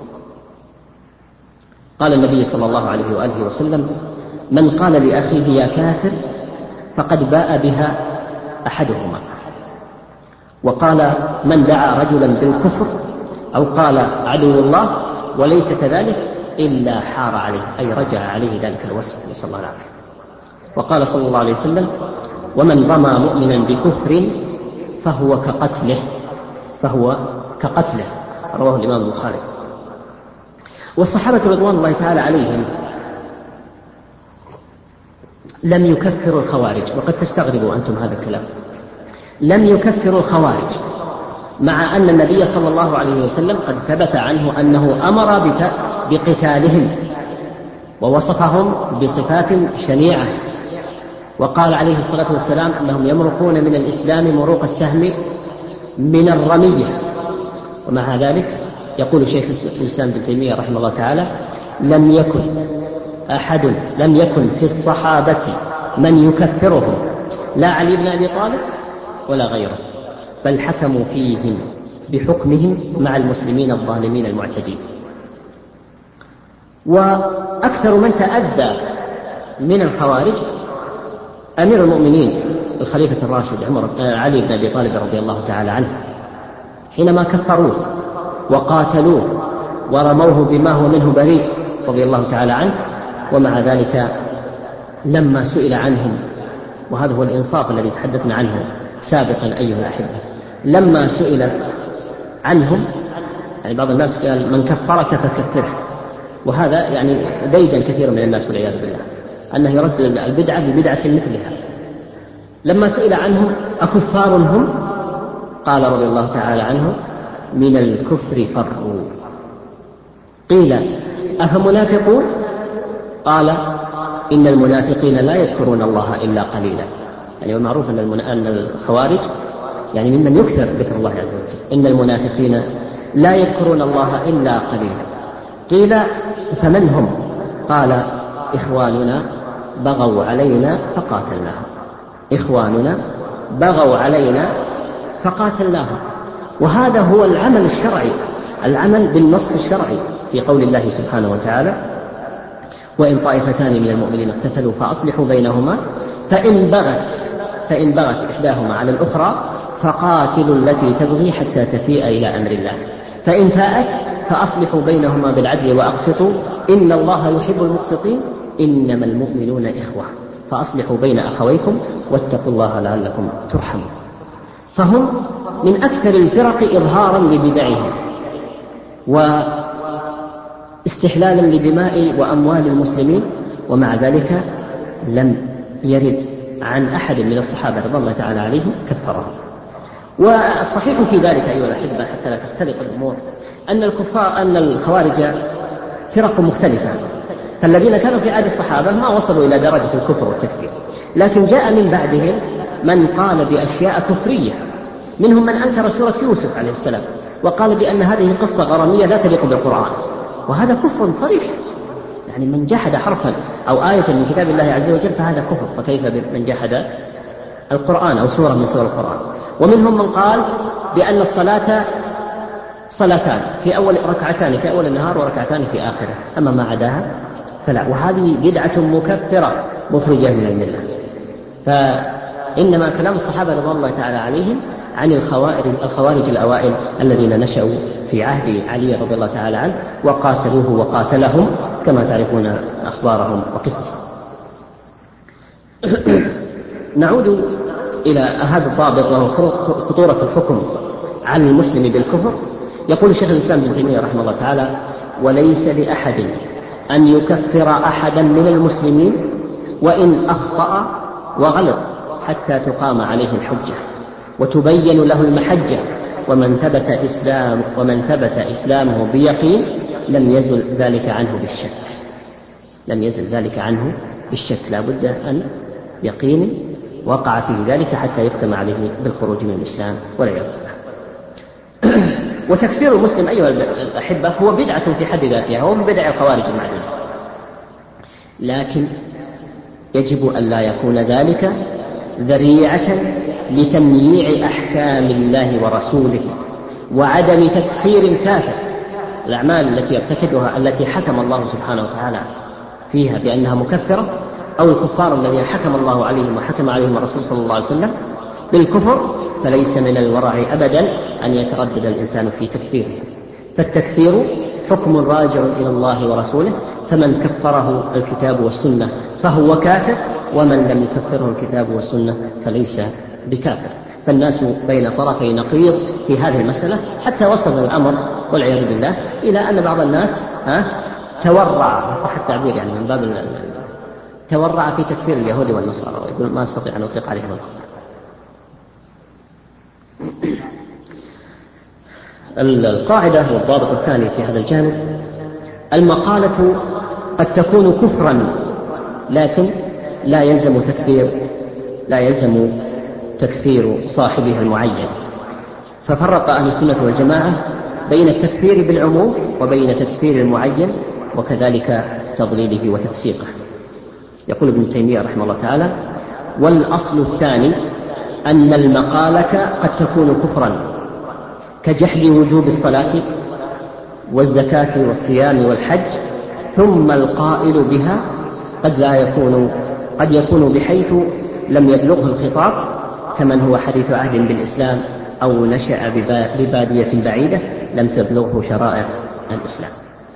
قال النبي صلى الله عليه وآله وسلم: من قال لأخيه يا كافر فقد باء بها أحدهما. وقال: من دعا رجلا بالكفر أو قال عدو الله وليس كذلك إلا حار عليه، أي رجع عليه ذلك الوصف، نسأل الله العافية. وقال صلى الله عليه وسلم: ومن رمى مؤمنا بكفر فهو كقتله، فهو كقتله، رواه الإمام البخاري. والصحابة رضوان الله تعالى عليهم لم يكفروا الخوارج، وقد تستغربوا أنتم هذا الكلام، لم يكفروا الخوارج، مع أن النبي صلى الله عليه وسلم قد ثبت عنه أنه أمر بقتالهم ووصفهم بصفات شنيعة، وقال عليه الصلاة والسلام أنهم يمرقون من الإسلام مروق السهم من الرمية. ومع ذلك يقول شيخ الإسلام ابن تيمية رحمه الله تعالى: لم يكن أحد لم يكن في الصحابة من يكفرهم، لا علي بن أبي طالب ولا غيره، بل حكموا فيهم بحكمهم مع المسلمين الظالمين المعتدين. وأكثر من تأذى من الخوارج أمير المؤمنين الخليفة الراشد عمر علي بن أبي طالب رضي الله تعالى عنه، حينما كفروه وقاتلوه ورموه بما هو منه بريء رضي الله تعالى عنه. ومع ذلك لما سئل عنهم، وهذا هو الإنصاف الذي تحدثنا عنه سابقا أيها الأحبة، لما سئل عنهم، يعني بعض الناس قال: من كفرك فكفره، وهذا يعني ديدا كثير من الناس والعياذ بالله أنه يرد البدعة ببدعة مثلها. لما سئل عنهم: أكفار هم؟ قال رضي الله تعالى عنه: من الكفر فروا. قيل: أفمنافقون؟ قال: إن المنافقين لا يذكرون الله إلا قليلا. يعني معروف أن الخوارج يعني ممن يكثر ذكر الله عز وجل. إن المنافقين لا يذكرون الله إلا قليلا. قيل: فمن هم؟ قال: إخواننا بغوا علينا فقاتلناهم، إخواننا بغوا علينا فقاتلناهم. وهذا هو العمل الشرعي، العمل بالنص الشرعي في قول الله سبحانه وتعالى: وإن طائفتان من المؤمنين اقتتلوا فأصلحوا بينهما فإن بغت فإن بغت إحداهما على الأخرى فقاتلوا التي تبغي حتى تفيء إلى أمر الله فإن فاءت فأصلحوا بينهما بالعدل وأقسطوا إن الله يحب المقسطين إنما المؤمنون إخوة فأصلحوا بين أخويكم واتقوا الله لعلكم ترحمون. فهم من أكثر الفرق إظهارا لبدعهم واستحلالا لدماء وأموال المسلمين، ومع ذلك لم يرد عن أحد من الصحابة رضي الله تعالى عليهم كفرهم. والصحيح في ذلك أيها الأحبة حتى لا تختلط الأمور أن الكفار أن الخوارج فرق مختلفة، فالذين كانوا في عهد الصحابة ما وصلوا إلى درجة الكفر والتكفير، لكن جاء من بعدهم من قال بأشياء كفرية، منهم من أنكر سورة يوسف عليه السلام وقال بأن هذه قصة غرامية لا تليق بالقرآن، وهذا كفر صريح. يعني من جحد حرفا أو آية من كتاب الله عز وجل فهذا كفر، فكيف بمن جحد القرآن أو سورة من سور القرآن. ومنهم من قال بأن الصلاة صلاتان، في أول ركعتان في أول النهار وركعتان في آخره، أما ما عداها فلا، وهذه بدعة مكفرة مخرجة من الملة. فإنما كلام الصحابة رضي الله تعالى عليهم عن الخوارج, الخوارج الأوائل الذين نشأوا في عهد علي رضي الله تعالى عنه وقاتلوه وقاتلهم كما تعرفون أخبارهم وقصصهم. نعود إلى هذا الضابط وهو خطورة الحكم عن المسلم بالكفر. يقول الشيخ الإسلام ابن تيمية رحمه الله تعالى: وليس لأحد أن يكفر أحدا من المسلمين وإن أخطأ وغلط حتى تقام عليه الحجة وتبين له المحجة، ومن ثبت إسلام ومن ثبت إسلامه بيقين لم يزل ذلك عنه بالشك لم يزل ذلك عنه بالشك لا بد أن يقين وقع فيه ذلك حتى يختم عليه بالخروج من الإسلام والعياذ بالله. وتكفير المسلم أيها الأحبة هو بدعة في حد ذاتها، هو من بدع الخوارج المعلومة، لكن يجب أن لا يكون ذلك ذريعة لتمييع أحكام الله ورسوله وعدم تكفير الكافر. الأعمال التي يرتكبها التي حكم الله سبحانه وتعالى فيها بأنها مكفرة، أو الكفار الذين حكم الله عليهم وحكم عليهم الرسول صلى الله عليه وسلم بالكفر، فليس من الورع أبدا أن يتردد الإنسان في تكفيره. فالتكفير حكم راجع إلى الله ورسوله، فمن كفره الكتاب والسنة فهو كافر، ومن لم يكفره الكتاب والسنة فليس بكافر. فالناس بين طرفي نقيض في هذه المسألة، حتى وصل الأمر والعياذ بالله إلى أن بعض الناس ها تورع، صح التعبير يعني من باب تورع في تكفير اليهود والنصارى، ويقول ما استطيع أن أطلق عليهم الكفر. القاعدة والضابط الثاني في هذا الجانب: المقالة قد تكون كفرا لكن لا يلزم تكفير لا يلزم تكفير صاحبها المعين. ففرق أهل السنة والجماعة بين التكفير بالعموم وبين تكفير المعين وكذلك تضليله وتفسيقه. يقول ابن تيمية رحمه الله تعالى: والأصل الثاني أن المقالة قد تكون كفرا كجحد وجوب الصلاة والزكاة والصيام والحج، ثم القائل بها قد لا يكون قد يكون بحيث لم يبلغه الخطاب، كمن هو حديث عهد بالإسلام أو نشأ ببادية بعيدة لم تبلغه شرائع الإسلام.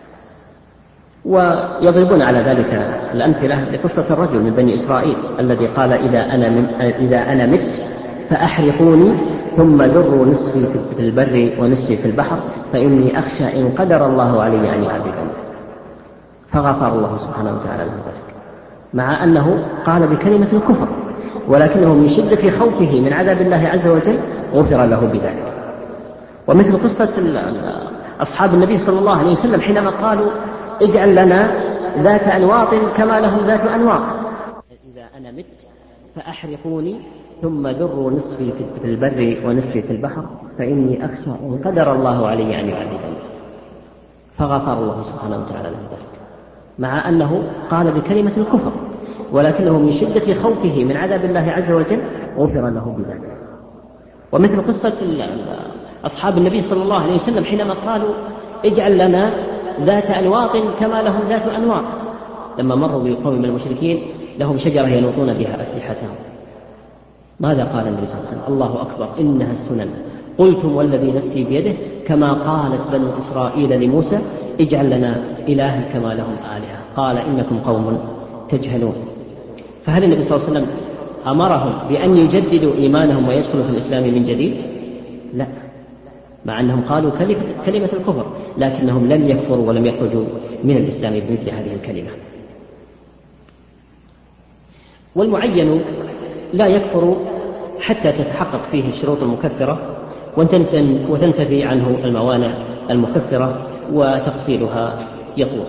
ويضربون على ذلك الأمثلة لقصة الرجل من بني إسرائيل الذي قال: إذا أنا, من إذا أنا مت فأحرقوني ثم ذروا نصفي في البر ونصفي في البحر فإني أخشى إن قدر الله علي أن يعذبني، فغفر الله سبحانه وتعالى له ذلك، مع أنه قال بكلمة الكفر، ولكنه من شدة خوفه من عذاب الله عز وجل غفر له بذلك. ومثل قصة أصحاب النبي صلى الله عليه وسلم حينما قالوا: اجعل لنا ذات أنواط كما لهم ذات أنواط، إذا أنا مت فأحرقوني ثم ذروا نصفي في البر ونصفي في البحر فإني أخشى إن قدر الله علي أن يعذبني، فغفر الله سبحانه وتعالى له ذلك، مع أنه قال بكلمة الكفر، ولكنه من شدة خوفه من عذاب الله عز وجل غفر له بذلك. ومثل قصة أصحاب النبي صلى الله عليه وسلم حينما قالوا اجعل لنا ذات أنواط كما لهم ذات أنواط، لما مروا بقوم من المشركين لهم شجرة ينوطون بها أسلحتهم، ماذا قال النبي صلى الله عليه وسلم؟ الله أكبر إنها السنن، قلتم والذي نفسي بيده كما قالت بنو إسرائيل لموسى اجعل لنا إلها كما لهم آلهة، قال إنكم قوم تجهلون. فهل النبي صلى الله عليه وسلم أمرهم بأن يجددوا إيمانهم ويدخلوا في الإسلام من جديد؟ لا، مع أنهم قالوا كلمة الكفر، لكنهم لم يكفروا ولم يخرجوا من الإسلام بمثل هذه الكلمة. والمعين لا يكفر حتى تتحقق فيه الشروط المكفرة وتنتفي عنه الموانع المكفرة وتفصيلها يطول.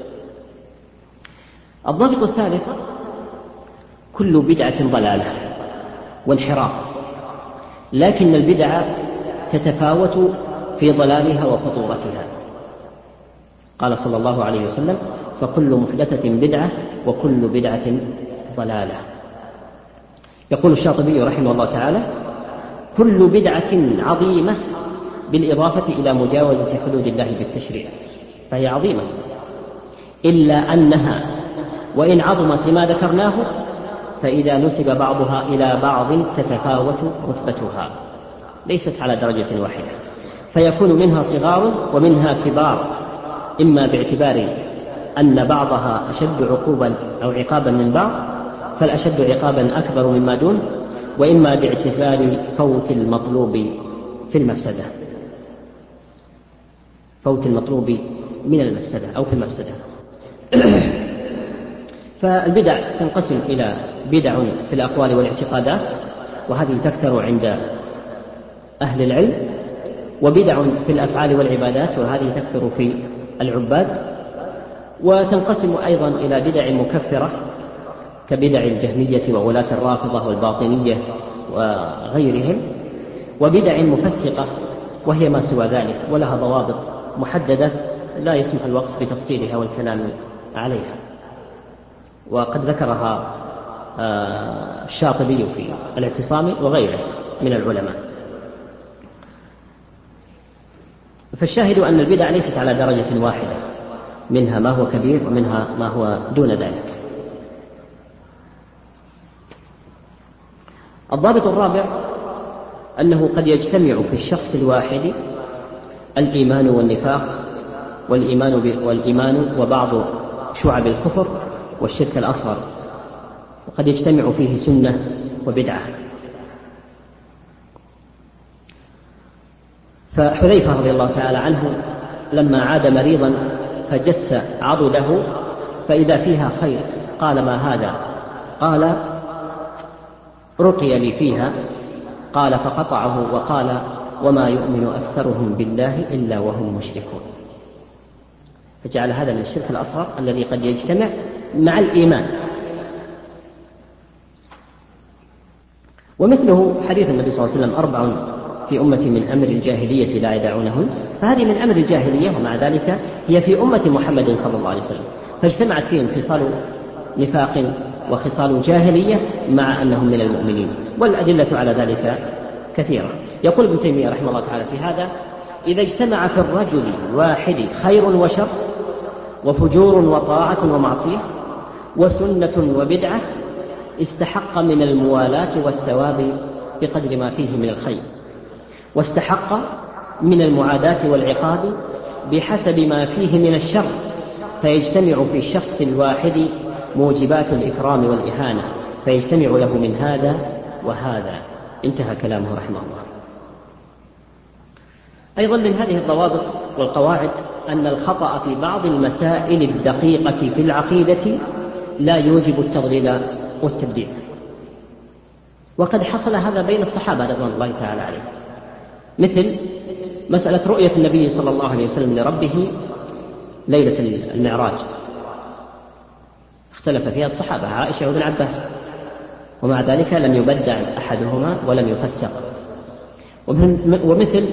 الضابط الثالث: كل بدعة ضلالة وانحراف، لكن البدعة تتفاوت في ضلالها وخطورتها. قال صلى الله عليه وسلم: فكل محدثة بدعة وكل بدعة ضلالة. يقول الشاطبي رحمه الله تعالى: كل بدعة عظيمة بالإضافة إلى مجاوزة حدود الله بالتشريع، فهي عظيمة، إلا أنها وإن عظمت لما ذكرناه فإذا نسب بعضها إلى بعض تتفاوت رتبتها، ليست على درجة واحدة، فيكون منها صغار ومنها كبار، إما باعتبار أن بعضها أشد عقوبا أو عقابا من بعض فالأشد عقابا أكبر مما دون، وإما باعتبار فوت المطلوب في المفسدة، فوت المطلوب من المفسدة أو في المفسدة. فالبدع تنقسم إلى بدع في الأقوال والاعتقادات، وهذه تكثر عند أهل العلم، وبدع في الأفعال والعبادات، وهذه تكثر في العباد. وتنقسم أيضا إلى بدع مكفرة كبدع الجهمية وولاة الرافضة والباطنية وغيرهم، وبدع مفسقة وهي ما سوى ذلك، ولها ضوابط محددة لا يسمح الوقت بتفصيلها والكلام عليها، وقد ذكرها الشاطبي في الاعتصام وغيره من العلماء. فالشاهد أن البدع ليست على درجة واحدة، منها ما هو كبير ومنها ما هو دون ذلك. الضابط الرابع: أنه قد يجتمع في الشخص الواحد الإيمان والنفاق والإيمان, والإيمان وبعض شعب الكفر والشرك الأصغر، وقد يجتمع فيه سنة وبدعة. فحذيفة رضي الله تعالى عنه لما عاد مريضا فجس عضده فإذا فيها خير قال: ما هذا؟ قال: رقي لي فيها. قال: فقطعه وقال: وما يؤمن أكثرهم بالله إلا وهم مشركون. فجعل هذا من الشرك الأصغر الذي قد يجتمع مع الإيمان. ومثله حديث النبي صلى الله عليه وسلم: أربع في أمة من أمر الجاهلية لا يدعونهن، فهذه من أمر الجاهلية، ومع ذلك هي في أمة محمد صلى الله عليه وسلم، فاجتمعت فيهم خصال نفاق وخصال جاهلية مع أنهم من المؤمنين، والأدلة على ذلك كثيرة. يقول ابن تيمية رحمه الله تعالى في هذا: إذا اجتمع في الرجل واحد خير وشر وفجور وطاعة ومعصية وسنة وبدعة استحق من الموالاة والثواب بقدر ما فيه من الخير، واستحق من المعاداة والعقاب بحسب ما فيه من الشر، فيجتمع في الشخص الواحد موجبات الإكرام والإهانة، فيجتمع له من هذا وهذا. انتهى كلامه رحمه الله. أيضا من هذه الضوابط والقواعد أن الخطأ في بعض المسائل الدقيقة في العقيدة لا يوجب التضليل والتبديع، وقد حصل هذا بين الصحابة رضوان الله تعالى عليهم، مثل مسألة رؤية النبي صلى الله عليه وسلم لربه ليلة المعراج، اختلف فيها الصحابة عائشة وابن عباس، ومع ذلك لم يبدع أحدهما ولم يفسق. ومثل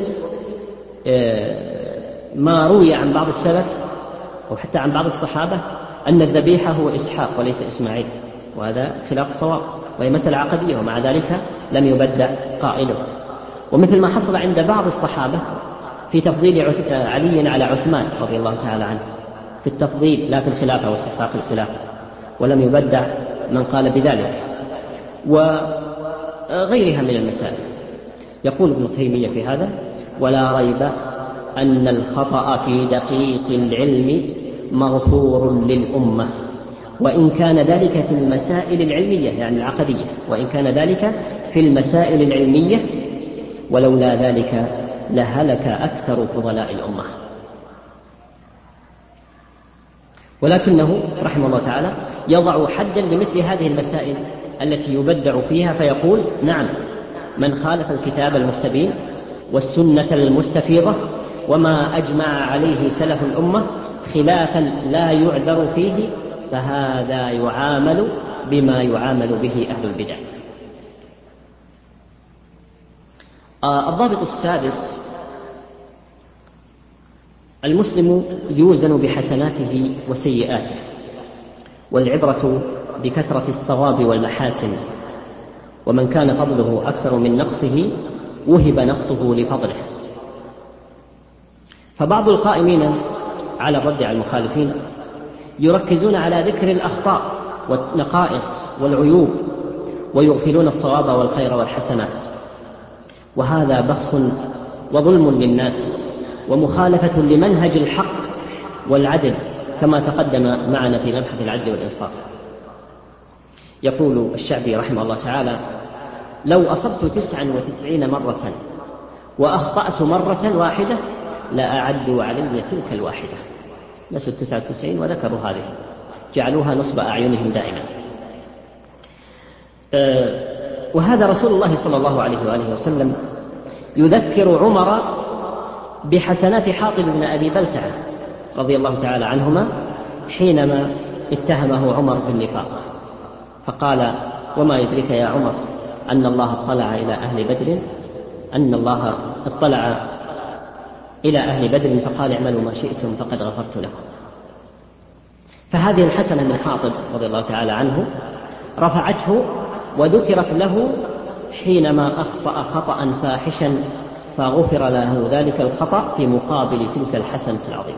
ما روي عن بعض السلف وحتى عن بعض الصحابة أن الذبيحة هو إسحاق وليس إسماعيل، وهذا خلاف الصواب، وهي مسألة عقدية، ومع ذلك لم يبدع قائله. ومثل ما حصل عند بعض الصحابة في تفضيل علي على عثمان رضي الله تعالى عنه في التفضيل لا في الخلافة واستحقاق الخلافة، ولم يبدع من قال بذلك، وغيرها من المسائل. يقول ابن تيمية في هذا: ولا ريب أن الخطأ في دقيق العلم مغفور للأمة، وإن كان ذلك في المسائل العلمية يعني العقدية، وإن كان ذلك في المسائل العلمية، ولولا ذلك لهلك أكثر فضلاء الأمة. ولكنه رحمه الله تعالى يضع حدا لمثل هذه المسائل التي يبدع فيها، فيقول: نعم، من خالف الكتاب المستبين والسنة المستفيضة وما أجمع عليه سلف الأمة خلافا لا يعذر فيه فهذا يعامل بما يعامل به أهل البدع. الضابط السادس: المسلم يوزن بحسناته وسيئاته، والعبرة بكثرة الصواب والمحاسن، ومن كان فضله أكثر من نقصه وهب نقصه لفضله. فبعض القائمين على الرد على المخالفين يركزون على ذكر الأخطاء والنقائص والعيوب ويغفلون الصواب والخير والحسنات، وهذا بخس وظلم للناس ومخالفة لمنهج الحق والعدل كما تقدم معنا في مبحث العدل والإنصاف. يقول الشعبي رحمه الله تعالى: لو أصبت تسعا وتسعين مرة وأخطأت مرة واحدة لأعدوا علي تلك الواحدة. نسوا التسعة وتسعين وذكروا هذه، جعلوها نصب أعينهم دائما. أه وهذا رسول الله صلى الله عليه وآله وسلم يذكر عمر بحسنات حاطب بن أبي بلتعة رضي الله تعالى عنهما حينما اتهمه عمر بالنفاق، فقال: وما يدرك يا عمر أن الله اطلع إلى أهل بدر أن الله اطلع إلى أهل بدر فقال: اعملوا ما شئتم فقد غفرت لكم. فهذه الحسنة من حاطب رضي الله تعالى عنه رفعته وذكرت له حينما أخطأ خطأ فاحشا فغفر له ذلك الخطأ في مقابل تلك الحسنة العظيمة.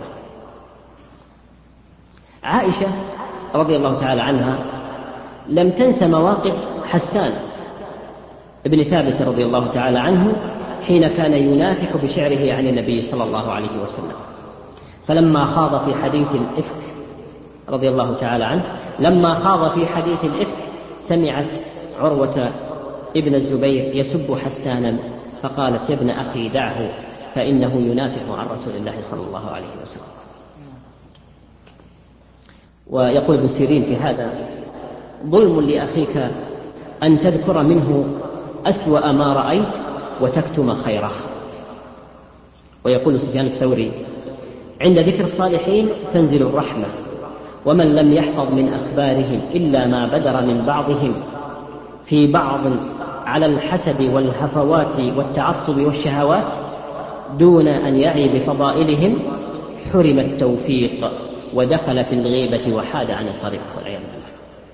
عائشة رضي الله تعالى عنها لم تنس مواقف حسان ابن ثابت رضي الله تعالى عنه حين كان ينافح بشعره عن النبي صلى الله عليه وسلم، فلما خاض في حديث الإفك رضي الله تعالى عنه لما خاض في حديث الإفك سمعت عروة ابن الزبير يسب حسانا فقالت: يا ابن أخي دعه فإنه ينافح عن رسول الله صلى الله عليه وسلم. ويقول ابن سيرين في هذا: ظلم لأخيك أن تذكر منه أسوأ ما رأيت وتكتم خيره. ويقول سفيان الثوري: عند ذكر الصالحين تنزل الرحمة، ومن لم يحفظ من أخبارهم إلا ما بدر من بعضهم في بعض على الحسد والهفوات والتعصب والشهوات دون أن يعي بفضائلهم حرم التوفيق ودخل في الغيبة وحاد عن الطريق والعياذ بالله.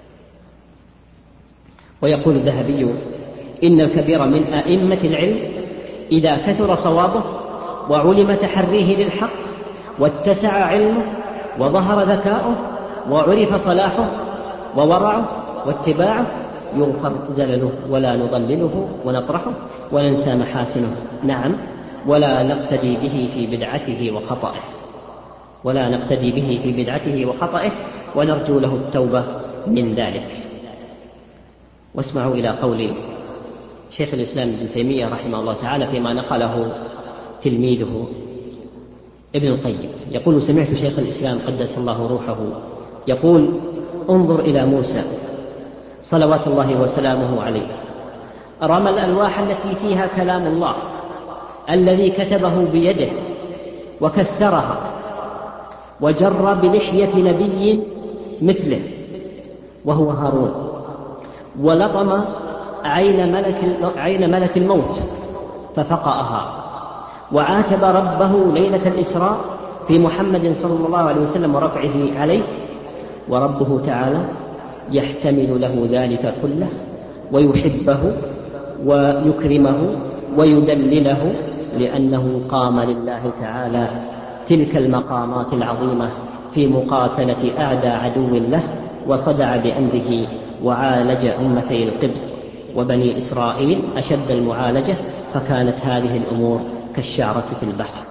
ويقول الذهبي: إن الكبير من أئمة العلم إذا كثر صوابه وعلم تحريه للحق واتسع علمه وظهر ذكاؤه وعرف صلاحه وورعه واتباعه يغفر زلله ولا نضلله ونطرحه وننسى محاسنه. نعم، ولا نقتدي به في بدعته وخطئه ولا نقتدي به في بدعته وخطئه ونرجو له التوبة من ذلك. واسمعوا إلى قول شيخ الإسلام ابن تيمية رحمه الله تعالى فيما نقله تلميذه ابن القيم. يقول: سمعت شيخ الإسلام قدس الله روحه يقول: انظر إلى موسى صلوات الله وسلامه عليه، رمى الألواح التي فيها كلام الله الذي كتبه بيده وكسرها وجر بلحية نبي مثله وهو هارون، ولطم عين ملك, عين ملك الموت ففقأها، وعاتب ربه ليلة الإسراء في محمد صلى الله عليه وسلم ورفعه عليه، وربه تعالى يحتمل له ذلك كله ويحبه ويكرمه ويدلله، لأنه قام لله تعالى تلك المقامات العظيمة في مقاتلة أعدى عدو له، وصدع بأمره وعالج أمتي القبط وبني إسرائيل أشد المعالجة، فكانت هذه الأمور كالشعرة في البحر.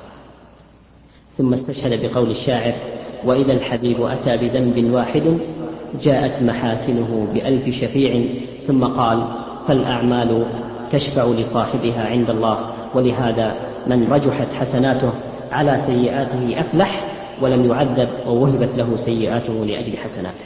ثم استشهد بقول الشاعر: وإذا الحبيب أتى بذنب واحد جاءت محاسنه بألف شفيع. ثم قال: فالأعمال تشفع لصاحبها عند الله، ولهذا من رجحت حسناته على سيئاته أفلح ولم يعذب ووهبت له سيئاته لأجل حسناته.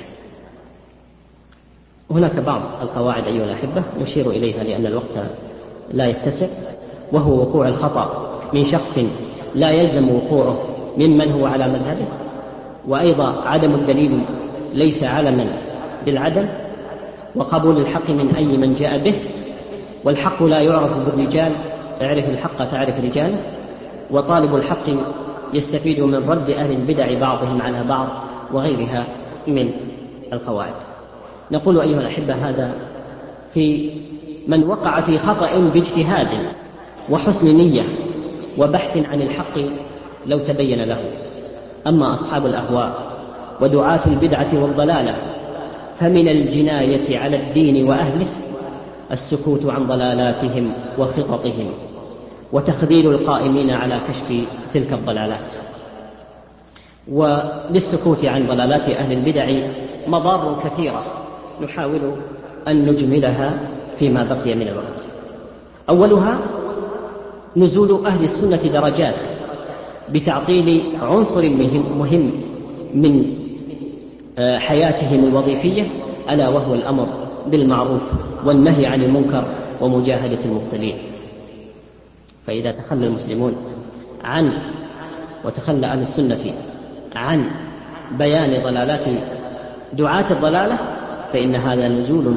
هناك بعض القواعد أيها الأحبة نشير إليها لأن الوقت لا يتسع، وهو وقوع الخطأ من شخص لا يلزم وقوعه ممن هو على مذهبه، وأيضا عدم الدليل ليس علما بالعدم، وقبول الحق من أي من جاء به، والحق لا يعرف بالرجال، اعرف الحق تعرف رجاله، وطالب الحق يستفيد من رد أهل البدع بعضهم على بعض، وغيرها من القواعد. نقول أيها الأحبة هذا في من وقع في خطأ باجتهاد وحسن نية وبحث عن الحق لو تبين له. أما أصحاب الأهواء ودعاة البدعة والضلالة فمن الجناية على الدين وأهله السكوت عن ضلالاتهم وخططهم، وتخذيل القائمين على كشف تلك الضلالات. وللسكوت عن ضلالات أهل البدع مضار كثيرة نحاول أن نجملها فيما بقي من الوقت. أولها نزول أهل السنة درجات بتعطيل عنصر مهم من حياتهم الوظيفية، ألا وهو الأمر بالمعروف والنهي عن المنكر ومجاهدة المبتلين. فإذا تخلى المسلمون عن وتخلى أهل السنة عن بيان ضلالات دعاة الضلالة فإن هذا نزول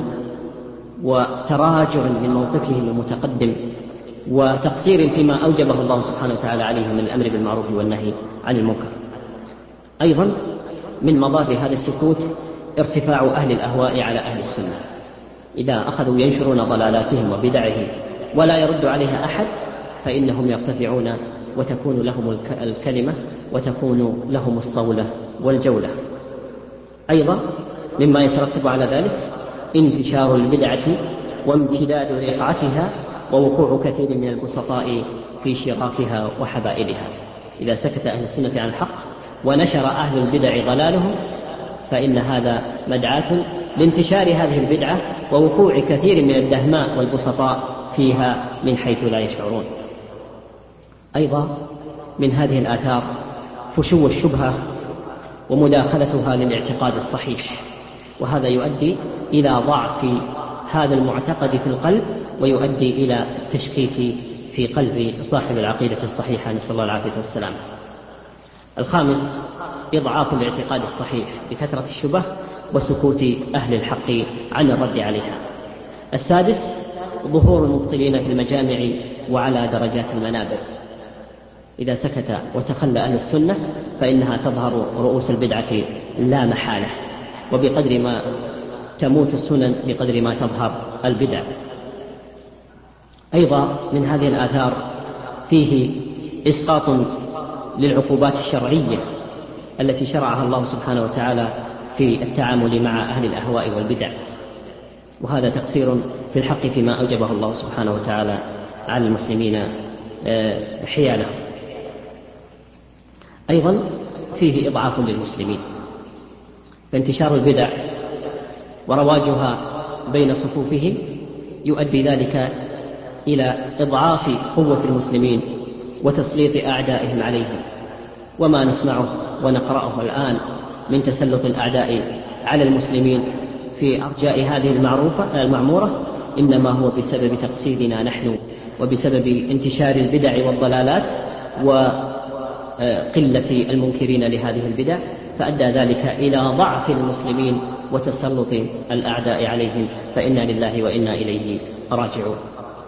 وتراجع من موقفهم المتقدم وتقصير فيما أوجبه الله سبحانه وتعالى عليهم من الأمر بالمعروف والنهي عن المنكر. أيضا من مضار هذا السكوت ارتفاع أهل الأهواء على أهل السنة، إذا أخذوا ينشرون ضلالاتهم وبدعهم ولا يرد عليها أحد فإنهم يرتفعون وتكون لهم الكلمة وتكون لهم الصولة والجولة. أيضا مما يترتب على ذلك انتشار البدعة وامتداد رقعتها ووقوع كثير من البسطاء في شراكها وحبائلها. إذا سكت أهل السنة عن الحق ونشر أهل البدع ضلالهم فإن هذا مدعاة لانتشار هذه البدعة ووقوع كثير من الدهماء والبسطاء فيها من حيث لا يشعرون. أيضا من هذه الآثار فشو الشبهة ومداخلتها للاعتقاد الصحيح، وهذا يؤدي إلى ضعف هذا المعتقد في القلب ويؤدي إلى التشكيك في قلب صاحب العقيدة الصحيحة، نسأل الله العافية والسلام. الخامس إضعاف الاعتقاد الصحيح بكثرة الشبه وسكوت أهل الحق عن الرد عليها. السادس ظهور المبطلين في المجامع وعلى درجات المنابر، إذا سكت وتخلى أهل السنة فإنها تظهر رؤوس البدعة لا محالة، وبقدر ما تموت السنن بقدر ما تظهر البدع. أيضا من هذه الآثار فيه إسقاط للعقوبات الشرعية التي شرعها الله سبحانه وتعالى في التعامل مع أهل الأهواء والبدع، وهذا تقصير في الحق فيما أوجبه الله سبحانه وتعالى على المسلمين حياله. أيضا فيه إضعاف للمسلمين، فانتشار البدع ورواجها بين صفوفهم يؤدي ذلك إلى إضعاف قوة المسلمين وتسليط أعدائهم عليهم. وما نسمعه ونقرأه الآن من تسلط الأعداء على المسلمين في أرجاء هذه المعروفة المعمورة إنما هو بسبب تقصيرنا نحن وبسبب انتشار البدع والضلالات وقلة المنكرين لهذه البدع، فأدى ذلك إلى ضعف المسلمين وتسلط الأعداء عليهم، فإنا لله وإنا إليه راجعون.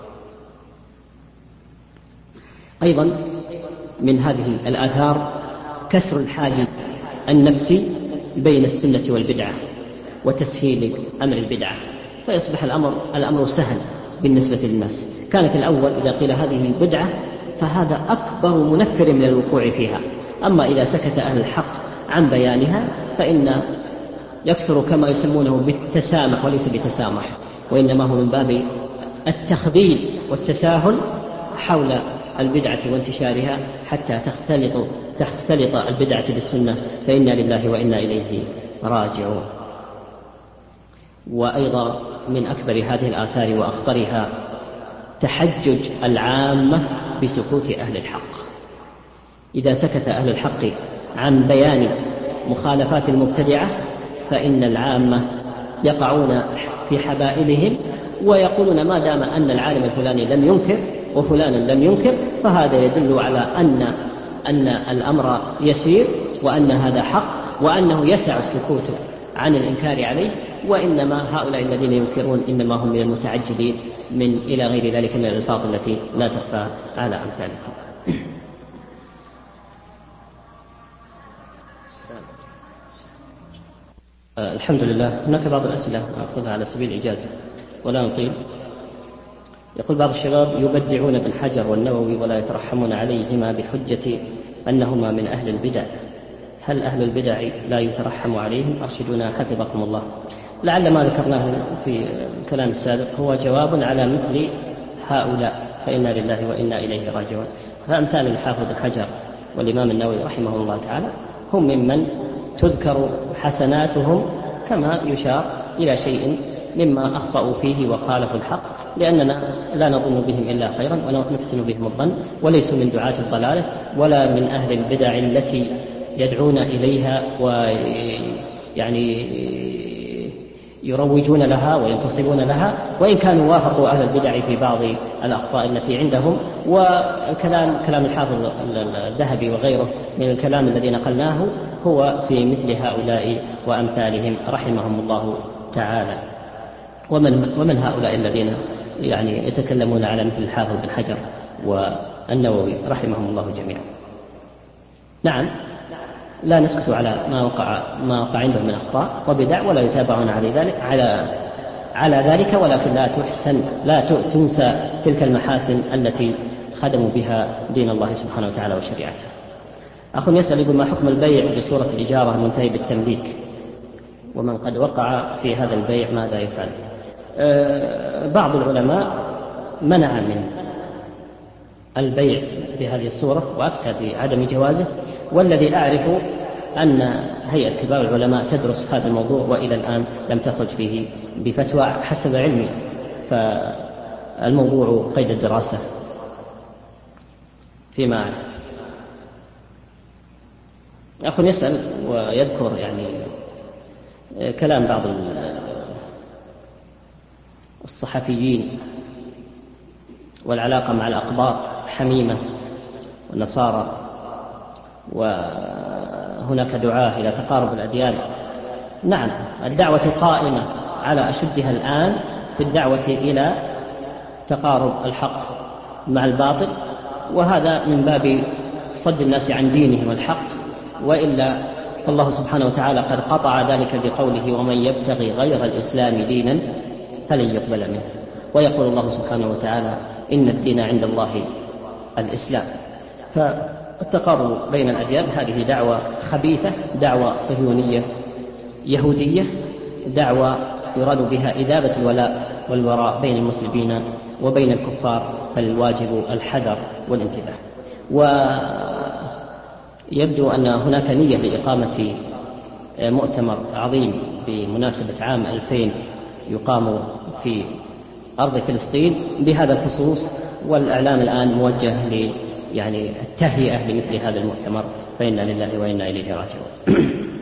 أيضا من هذه الآثار كسر الحاجز النفسي بين السنة والبدعة وتسهيل أمر البدعة، فيصبح الأمر, الأمر سهل بالنسبة للناس. كانت الأول إذا قيل هذه بدعة فهذا أكبر منفر من الوقوع فيها. أما إذا سكت أهل الحق عن بيانها فإن يكثر كما يسمونه بالتسامح، وليس بتسامح، وإنما هو من باب التخذيل والتساهل حول البدعة وانتشارها حتى تختلط تختلط البدعة بالسنة، فإنا لله وإنا إليه راجعون. وأيضا من أكبر هذه الآثار وأخطرها تحجج العامة بسكوت أهل الحق. إذا سكت أهل الحق عن بيان مخالفات المبتدعة فإن العامة يقعون في حبائلهم ويقولون ما دام أن العالم الفلاني لم ينكر وفلان لم ينكر فهذا يدل على أن أن الأمر يسير وأن هذا حق وأنه يسع السكوت عن الإنكار عليه، وإنما هؤلاء الذين ينكرون إنما هم من المتعجلين من إلى غير ذلك من الألفاظ التي لا تخفى على أمثالكم. الحمد لله. هناك بعض الأسئلة أخذها على سبيل الإجازة ولا نطيل. يقول بعض الشباب يبدعون ابن حجر والنووي ولا يترحمون عليهما بحجة أنهما من أهل البدع، هل أهل البدع لا يترحم عليهم؟ أرشدونا حفظكم الله. لعل ما ذكرناه في الكلام السابق هو جواب على مثل هؤلاء، فإنا لله وإنا إليه راجعون. فأمثال الحافظ الحجر والإمام النووي رحمه الله تعالى هم ممن تذكر حسناتهم كما يشار إلى شيء مما أخطأوا فيه وخالفوا الحق، لأننا لا نظن بهم إلا خيرا ونحسن بهم الظن، وليسوا من دعاة الضلالة ولا من أهل البدع التي يدعون إليها ويعني يروجون لها وينتصبون لها، وإن كانوا وافقوا أهل البدع في بعض الأخطاء التي عندهم. وكلام كلام الحافظ الذهبي وغيره من الكلام الذي نقلناه هو في مثل هؤلاء وأمثالهم رحمهم الله تعالى. ومن, ومن هؤلاء الذين يعني يتكلمون على مثل الحافظ بن حجر والنووي رحمهم الله جميعا. نعم، لا نسكت على ما وقع ما وقع عندهم من أخطاء وبدع ولا يتابعون على ذلك على على ذلك، ولكن لا تحسن لا تنسى تلك المحاسن التي خدموا بها دين الله سبحانه وتعالى وشريعته. أخ يسأل يقول ما حكم البيع بصورة الإجارة المنتهي بالتمليك، ومن قد وقع في هذا البيع ماذا يفعل؟ أه بعض العلماء منع من البيع بهذه الصورة وأفتى بعدم جوازه، والذي أعرف أن هيئة كبار العلماء تدرس هذا الموضوع وإلى الآن لم تخرج فيه بفتوى حسب علمي، فالموضوع قيد الدراسة فيما أعرف. أخ يسأل ويذكر يعني كلام بعض الصحفيين والعلاقة مع الأقباط حميمة والنصارى، وهناك دعاة إلى تقارب الأديان. نعم، الدعوة قائمة على أشدها الآن في الدعوة إلى تقارب الحق مع الباطل، وهذا من باب صد الناس عن دينهم الحق، وإلا فالله سبحانه وتعالى قد قطع ذلك بقوله ومن يبتغي غير الإسلام دينا فلن يقبل منه، ويقول الله سبحانه وتعالى إن الدين عند الله الإسلام. فالتقارب بين الأديان هذه دعوة خبيثة، دعوة صهيونية يهودية، دعوة يراد بها إذابة الولاء والبراء بين المسلمين وبين الكفار، فالواجب الحذر والانتباه. ويبدو أن هناك نية لإقامة مؤتمر عظيم بمناسبة عام ألفين يقام في أرض فلسطين بهذا الخصوص، والإعلام الآن موجه ل يعني التهيئة لمثل هذا المؤتمر، فإنا لله وإنا إليه راجعون.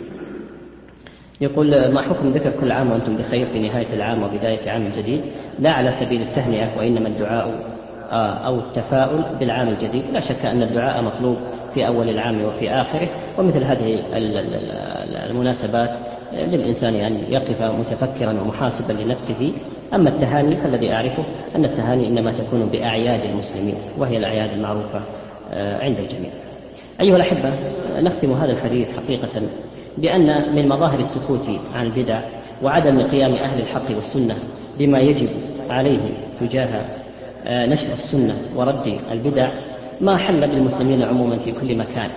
يقول ما حكم ذكر كل عام وأنتم بخير في نهاية العام وبداية عام جديد، لا على سبيل التهنئة وإنما الدعاء أو التفاؤل بالعام الجديد؟ لا شك أن الدعاء مطلوب في أول العام وفي آخره، ومثل هذه المناسبات للإنسان أن يقف متفكرا ومحاسبا لنفسه. أما التهاني فالذي أعرفه أن التهاني إنما تكون بأعياد المسلمين، وهي الأعياد المعروفة عند الجميع. أيها الأحبة، نختم هذا الحديث حقيقة بأن من مظاهر السكوت عن البدع وعدم قيام أهل الحق والسنة بما يجب عليه تجاه نشر السنة ورد البدع ما حل بالمسلمين عموما في كل مكان،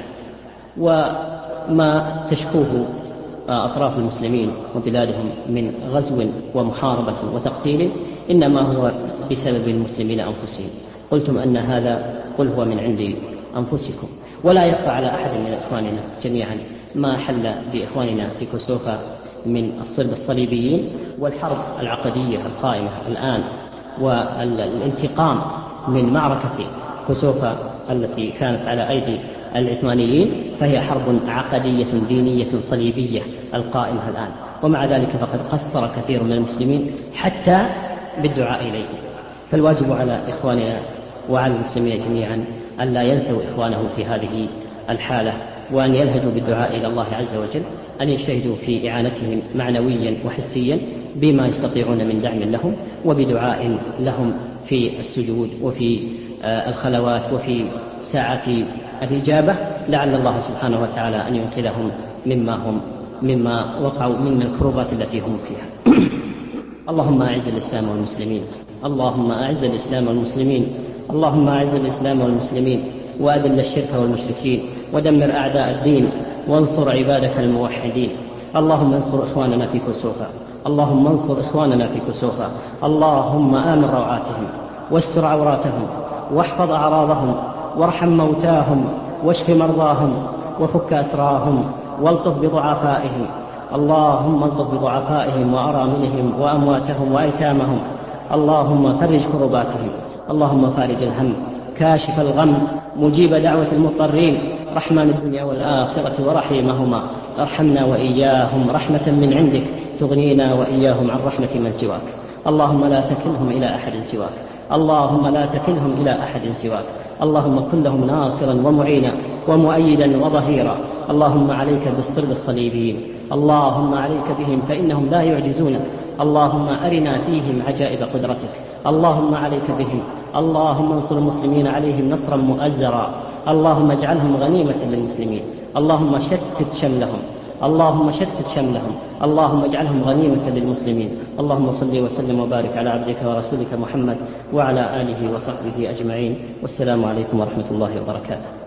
وما تشكوه أطراف المسلمين وبلادهم من غزو ومحاربة وتقتيل إنما هو بسبب المسلمين أنفسهم. قلتم أن هذا قل هو من عند أنفسكم، ولا يخفى على أحد من إخواننا جميعا ما حل بإخواننا في كسوفا من الصلب الصليبيين والحرب العقدية القائمة الآن والانتقام من معركة كسوفا التي كانت على أيدي العثمانيين، فهي حرب عقدية دينية صليبية القائمة الآن، ومع ذلك فقد قصر كثير من المسلمين حتى بالدعاء إليه. فالواجب على إخواننا وعلى المسلمين جميعا أن لا ينسوا إخوانهم في هذه الحالة، وأن يلهجوا بالدعاء إلى الله عز وجل، أن يجتهدوا في إعانتهم معنويا وحسيا بما يستطيعون من دعم لهم وبدعاء لهم في السجود وفي الخلوات وفي ساعات الإجابة، لعل الله سبحانه وتعالى أن ينقذهم مما هم مما وقعوا من الكروبات التي هم فيها. اللهم أعز الإسلام والمسلمين، اللهم أعز الإسلام والمسلمين، اللهم أعز الإسلام والمسلمين، وأذل الشرك والمشركين، ودمر أعداء الدين، وانصر عبادك الموحدين. اللهم انصر إخواننا في كسوفا، اللهم انصر إخواننا في كسوفا، اللهم آمن روعاتهم واستر عوراتهم واحفظ أعراضهم وارحم موتاهم واشف مرضاهم وفك أسراهم والطف بضعفائهم. اللهم الطف بضعفائهم وأراملهم وأمواتهم وأيتامهم. اللهم فرج كرباتهم، اللهم فارج الهم كاشف الغم مجيب دعوة المضطرين، رحمن الدنيا والآخرة ورحيمهما. ارحمنا وإياهم رحمة من عندك تغنينا وإياهم عن رحمة من سواك. اللهم لا تكلهم إلى أحد سواك، اللهم لا تكلهم إلى أحد سواك. اللهم كن لهم ناصرا ومعينا ومؤيدا وظهيرا. اللهم عليك بالصلب الصليبيين، اللهم عليك بهم فإنهم لا يعجزونك. اللهم أرنا فيهم عجائب قدرتك، اللهم عليك بهم. اللهم انصر المسلمين عليهم نصرا مؤزرا، اللهم اجعلهم غنيمة للمسلمين، اللهم شتت شملهم، اللهم شتت شملهم، اللهم اجعلهم غنيمة للمسلمين. اللهم صل وسلم وبارك على عبدك ورسولك محمد وعلى آله وصحبه أجمعين، والسلام عليكم ورحمة الله وبركاته.